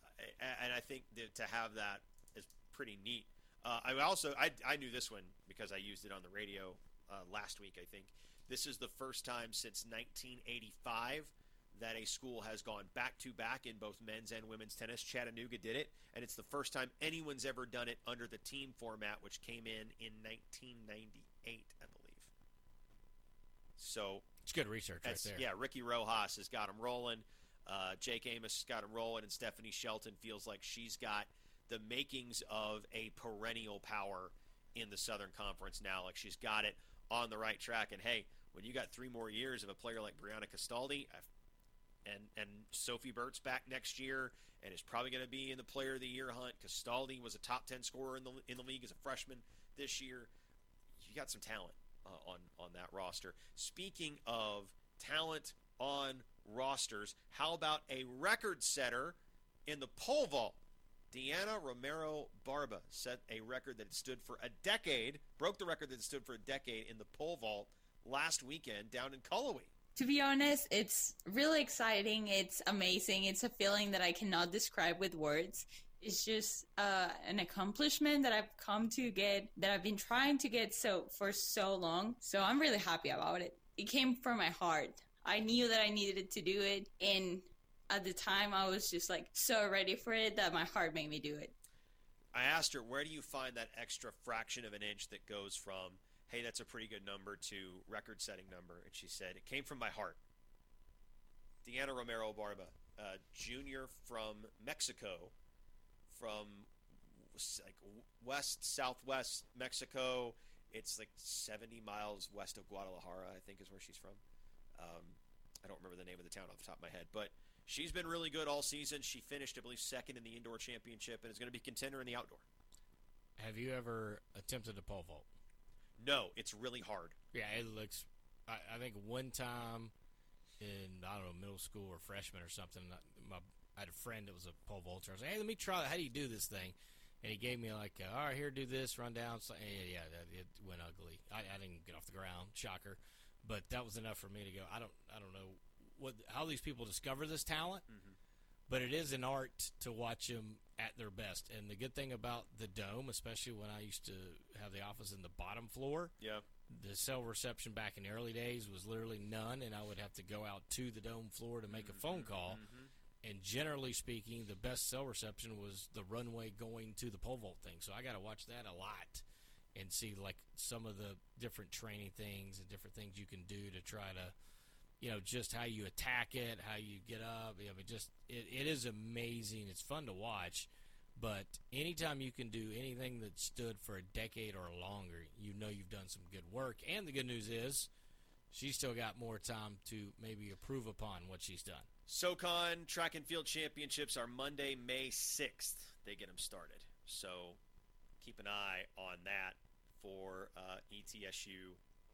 and I think that to have that is pretty neat. Uh, I also I, I knew this one because I used it on the radio uh, last week. I think this is the first time since nineteen eighty-five that a school has gone back-to-back in both men's and women's tennis. Chattanooga did it, and it's the first time anyone's ever done it under the team format, which came in in nineteen ninety-eight, I believe. So it's good research right there. Yeah, Ricky Rojas has got them rolling. Uh, Jake Amos has got them rolling, and Stephanie Shelton feels like she's got the makings of a perennial power in the Southern Conference now. Like, she's got it on the right track. And, hey, when you got three more years of a player like Brianna Castaldi, and and Sophie Burt's back next year and is probably going to be in the Player of the Year hunt. Castaldi was a top ten scorer in the in the league as a freshman this year. You got some talent uh, on, on that roster. Speaking of talent on rosters, how about a record setter in the pole vault? Deanna Romero Barba set a record that stood for a decade, broke the record that stood for a decade in the pole vault last weekend down in Cullowhee. To be honest, it's really exciting. It's amazing. It's a feeling that I cannot describe with words. It's just uh, an accomplishment that I've come to get, that I've been trying to get so for so long. So I'm really happy about it. It came from my heart. I knew that I needed to do it, and at the time I was just like so ready for it that my heart made me do it. I asked her, where do you find that extra fraction of an inch that goes from, hey, that's a pretty good number, to record-setting number? And she said, it came from my heart. Deanna Romero Barba, uh, junior from Mexico, from like west, southwest Mexico. It's like seventy miles west of Guadalajara, I think is where she's from. Um, I don't remember the name of the town off the top of my head, but she's been really good all season. She finished, I believe, second in the indoor championship and is going to be a contender in the outdoor. Have you ever attempted a pole vault? No, it's really hard. Yeah, it looks. I, I think one time in I don't know middle school or freshman or something, my I had a friend that was a pole vaulter. I was like, hey, let me try that. How do you do this thing? And he gave me like, uh, all right, here, do this, run down. So, yeah, yeah, it went ugly. I, I didn't get off the ground, shocker. But that was enough for me to go. I don't, I don't know what how these people discover this talent, mm-hmm. but it is an art to watch them at their best. And the good thing about the Dome, especially when I used to have the office in the bottom floor, yeah, the cell reception back in the early days was literally none, and I would have to go out to the Dome floor to make mm-hmm. a phone call. Mm-hmm. And generally speaking, the best cell reception was the runway going to the pole vault thing. So I got to watch that a lot and see like some of the different training things and different things you can do to try to, you know, just how you attack it, how you get up. I mean, just it, it is amazing. It's fun to watch. But anytime you can do anything that stood for a decade or longer, you know you've done some good work. And the good news is she's still got more time to maybe improve upon what she's done. SoCon Track and Field Championships are Monday, May sixth. They get them started. So keep an eye on that for uh, E T S U.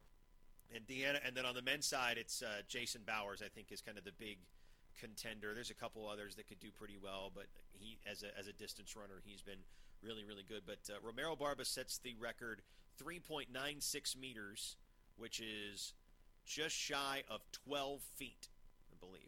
And Deanna, and then on the men's side, it's uh, Jason Bowers, I think, is kind of the big contender. There's a couple others that could do pretty well, but he, as a as a distance runner, he's been really, really good. But uh, Romero Barba sets the record three point nine six meters, which is just shy of twelve feet, I believe.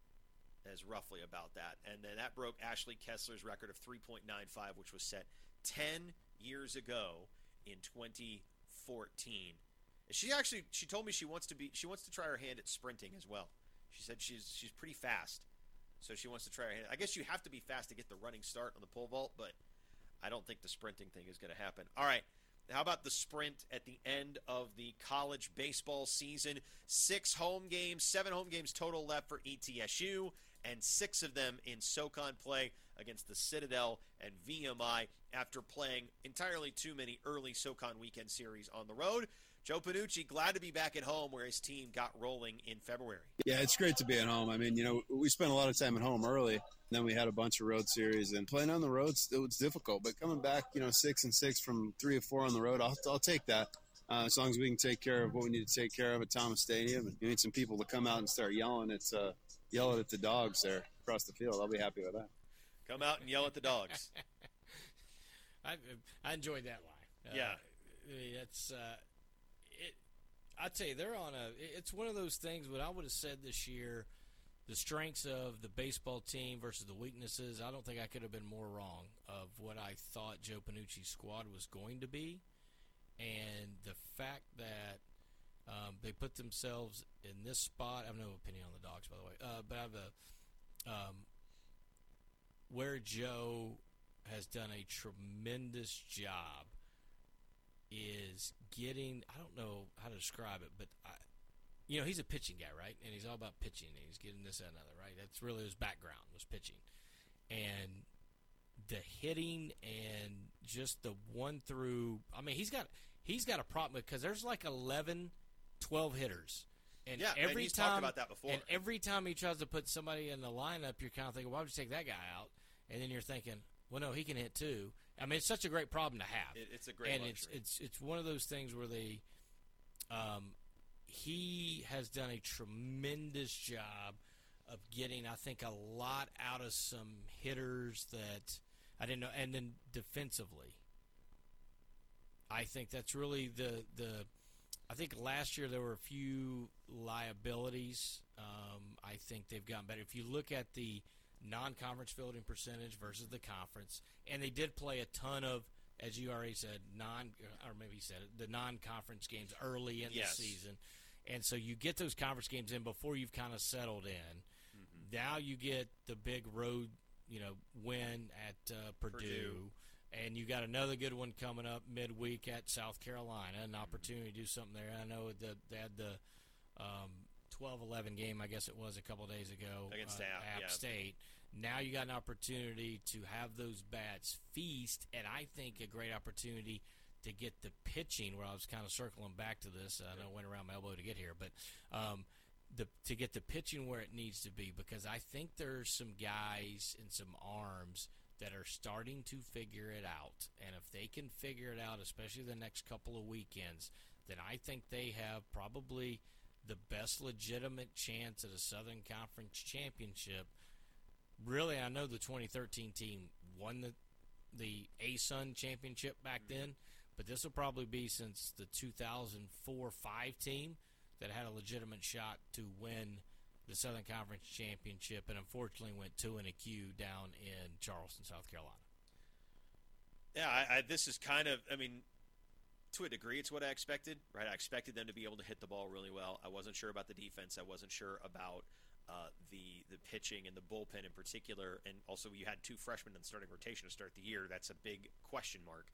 As roughly about that. And then that broke Ashley Kessler's record of three point nine five, which was set ten years ago in twenty fourteen. And she actually she told me she wants to be she wants to try her hand at sprinting as well. She said she's she's pretty fast. So she wants to try her hand. I guess you have to be fast to get the running start on the pole vault, but I don't think the sprinting thing is going to happen. All right. How about the sprint at the end of the college baseball season? Six home games, seven home games total left for E T S U, and six of them in SoCon play against the Citadel and V M I after playing entirely too many early SoCon weekend series on the road. Joe Panucci, glad to be back at home where his team got rolling in February. Yeah, it's great to be at home. I mean, you know, we spent a lot of time at home early, and then we had a bunch of road series, and playing on the road, it was difficult. But coming back, you know, six and six from three or four on the road, I'll, I'll take that. Uh, as long as we can take care of what we need to take care of at Thomas Stadium, and you need some people to come out and start yelling at, uh, yelling at the dogs there across the field, I'll be happy with that. Come out and yell at the dogs. I I enjoyed that line. Uh, yeah, it's uh, it. I'd say they're on a. It's one of those things. What I would have said this year, the strengths of the baseball team versus the weaknesses. I don't think I could have been more wrong of what I thought Joe Panucci's squad was going to be, and the fact that um, they put themselves in this spot. I have no opinion on the Dogs, by the way, uh, but I have a um, where Joe has done a tremendous job is getting, I don't know how to describe it, but I, you know, he's a pitching guy, right? And he's all about pitching, and he's getting this and another, right? That's really his background, was pitching. And the hitting and just the one through, I mean, he's got he's got a problem because there's like eleven, twelve hitters. And yeah, every and he's time, talked about that before. And every time he tries to put somebody in the lineup, you're kind of thinking, why would you take that guy out? And then you're thinking, well, no, he can hit too. I mean, it's such a great problem to have. It, it's a great and luxury. it's it's it's one of those things where they, um, he has done a tremendous job of getting, I think, a lot out of some hitters that I didn't know, and then defensively, I think that's really the the. I think last year there were a few liabilities. Um, I think they've gotten better. If you look at the non-conference fielding percentage versus the conference, and they did play a ton of, as you already said, non or maybe you said it, the non-conference games early in yes. the season, and so you get those conference games in before you've kind of settled in. Mm-hmm. Now you get the big road, you know, win at uh, Purdue, Purdue, and you got another good one coming up midweek at South Carolina, an opportunity to do something there. I know that they had the um, twelve eleven game, I guess it was a couple days ago against uh, App, App yeah. State. Now you got an opportunity to have those bats feast, and I think a great opportunity to get the pitching, where I was kind of circling back to this. I know I went around my elbow to get here, but um, the, to get the pitching where it needs to be, because I think there's some guys and some arms that are starting to figure it out. And if they can figure it out, especially the next couple of weekends, then I think they have probably the best legitimate chance at a Southern Conference championship. Really, I know the twenty thirteen team won the the A-Sun championship back then, but this will probably be since the two thousand four five team that had a legitimate shot to win the Southern Conference championship, and unfortunately went two and a Q down in Charleston, South Carolina. Yeah, I, I, this is kind of, I mean, to a degree, it's what I expected, right? I expected them to be able to hit the ball really well. I wasn't sure about the defense. I wasn't sure about uh, the the pitching and the bullpen in particular. And also, you had two freshmen in the starting rotation to start the year. That's a big question mark.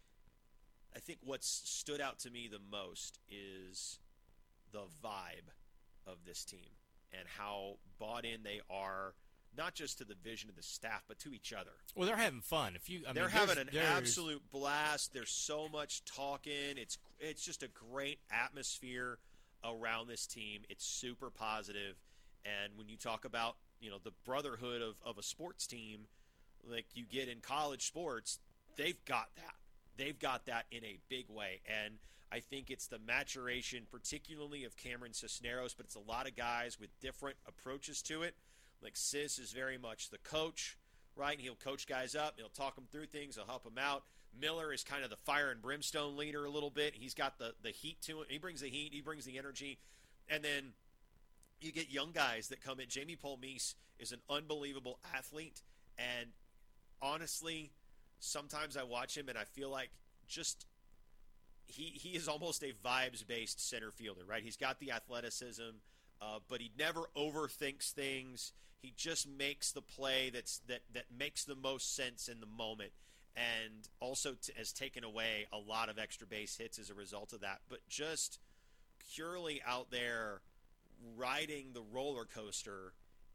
I think what's stood out to me the most is the vibe of this team and how bought in they are, not just to the vision of the staff, but to each other. Well, they're having fun. If you, I they're mean, having an there's... absolute blast. There's so much talking. It's it's just a great atmosphere around this team. It's super positive. And when you talk about, you know, the brotherhood of, of a sports team like you get in college sports, they've got that. They've got that in a big way. And I think it's the maturation, particularly of Cameron Cisneros, but it's a lot of guys with different approaches to it. Like Cis is very much the coach, right? He'll coach guys up. He'll talk them through things. He'll help them out. Miller is kind of the fire and brimstone leader a little bit. He's got the, the heat to him. He brings the heat. He brings the energy. And then you get young guys that come in. Jamie Paul-Meese is an unbelievable athlete. And honestly, sometimes I watch him and I feel like just he, he is almost a vibes-based center fielder, right? He's got the athleticism, uh, but he never overthinks things. He just makes the play that's that, that makes the most sense in the moment, and also t- has taken away a lot of extra base hits as a result of that. But just purely out there riding the roller coaster,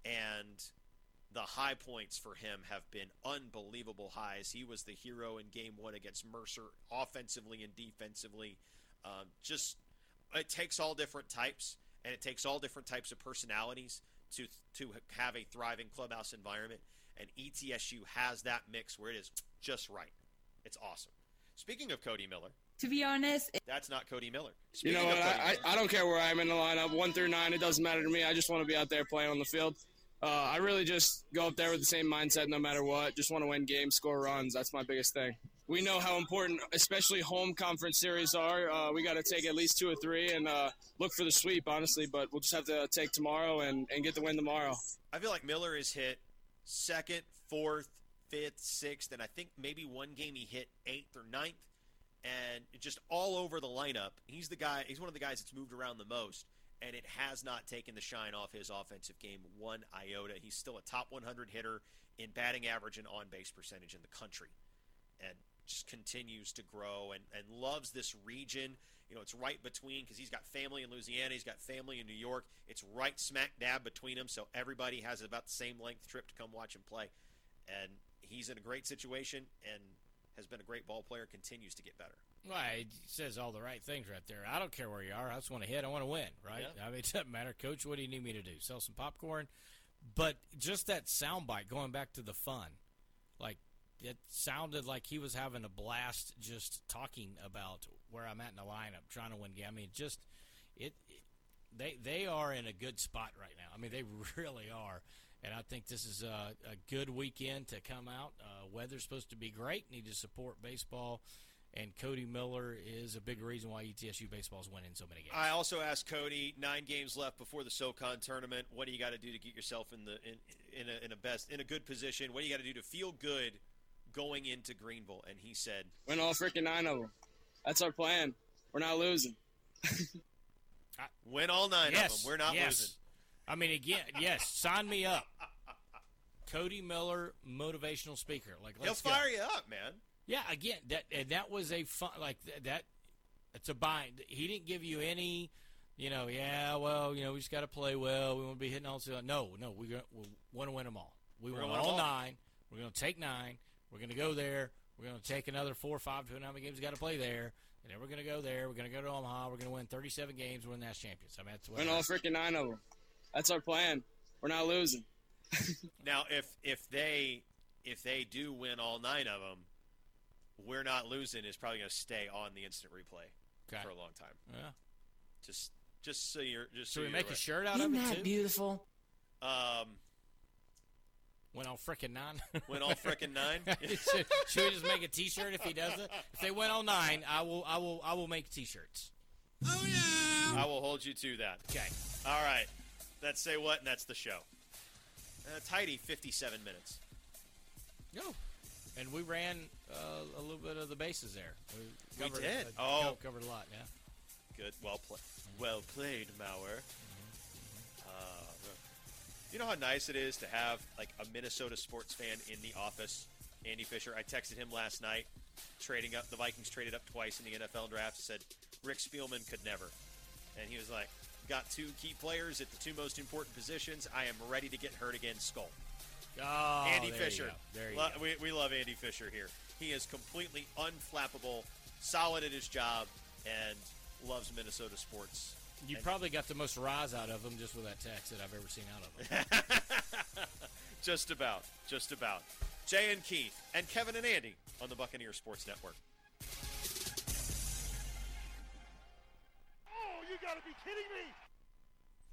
and the high points for him have been unbelievable highs. He was the hero in game one against Mercer, offensively and defensively. Um, just it takes all different types, and it takes all different types of personalities to to have a thriving clubhouse environment. And E T S U has that mix where it is just right. It's awesome. Speaking of Cody Miller, to be honest, that's not Cody Miller. Speaking you know what? I, I don't care where I am in the lineup, one through nine. It doesn't matter to me. I just want to be out there playing on the field. Uh, I really just go up there with the same mindset no matter what. Just want to win games, score runs. That's my biggest thing. We know how important, especially home conference series are. Uh, we got to take at least two or three and uh, look for the sweep, honestly. But we'll just have to take tomorrow and, and get the win tomorrow. I feel like Miller has hit second, fourth, fifth, sixth, and I think maybe one game he hit eighth or ninth. and just all over the lineup. He's the guy. He's one of the guys that's moved around the most, and it has not taken the shine off his offensive game one iota. He's still a top one hundred hitter in batting average and on-base percentage in the country, and just continues to grow and, and loves this region. You know, it's right between, because he's got family in Louisiana, he's got family in New York. It's right smack dab between them, so everybody has about the same length trip to come watch him play. And he's in a great situation and has been a great ball player, continues to get better. Well, he says all the right things right there. I don't care where you are. I just want to hit. I want to win, right? Yeah. I mean, it doesn't matter. Coach, what do you need me to do? Sell some popcorn? But just that soundbite, going back to the fun, like, it sounded like he was having a blast just talking about where I'm at in the lineup, trying to win game. I mean, just it, it they they are in a good spot right now. I mean, they really are. And I think this is a, a good weekend to come out. Uh, weather's supposed to be great. Need to support baseball. And Cody Miller is a big reason why E T S U baseball is winning so many games. I also asked Cody, nine games left before the SoCon tournament. What do you got to do to get yourself in the in in a, in a best in a good position? What do you got to do to feel good going into Greenville? And he said, win all freaking nine of them. That's our plan. We're not losing. Win all nine yes, of them. We're not yes. losing. I mean, again, yes, sign me up. Cody Miller, motivational speaker. Like, let's He'll fire go. you up, man. Yeah, again, that and that was a fun, like that. It's a bind. He didn't give you any, you know. Yeah, well, you know, we just got to play well. We want to be hitting all. No, no, we we want to win them all. We We're want gonna all win them all. nine. We're going to take nine. We're going to go there. We're going to take another four or five to how many games we got to play there, and then we're going to go there. We're going to go to Omaha. We're going to win thirty-seven games. We're the national champions. I mean, that's what Win I- all freaking nine of them. That's our plan. We're not losing. Now, if if they if they do win all nine of them, we're not losing is probably going to stay on the instant replay Okay. for a long time. Yeah. Just just so you're just so Should we you're make aware. a shirt out Isn't of it that too? beautiful? Um, Win all frickin' nine. win all frickin' nine. should, should we just make a T-shirt if he does it? If they win all nine, I will. I will. I will make T-shirts. Oh, yeah. I will hold you to that. Okay. All right. That's Say What, and that's the show. Uh, tidy fifty-seven minutes. No. And we ran uh, a little bit of the bases there. We, We covered, did? Uh, Oh. covered a lot. Yeah. Good. Well played. Well played, Mauer. Uh, you know how nice it is to have like a Minnesota sports fan in the office? Andy Fisher. I texted him last night. Trading up, the Vikings traded up twice in the N F L draft. Said Rick Spielman could never, and he was like, "Got two key players at the two most important positions. I am ready to get hurt against Skull." Oh, Andy there Fisher. You go. There you Lo- go. we, we love Andy Fisher here. He is completely unflappable, solid at his job, and loves Minnesota sports. You And- probably got the most rise out of him just with that text that I've ever seen out of him. Just about. Just about. Jay and Keith and Kevin and Andy on the Buccaneer Sports Network. Oh, you got to be kidding me.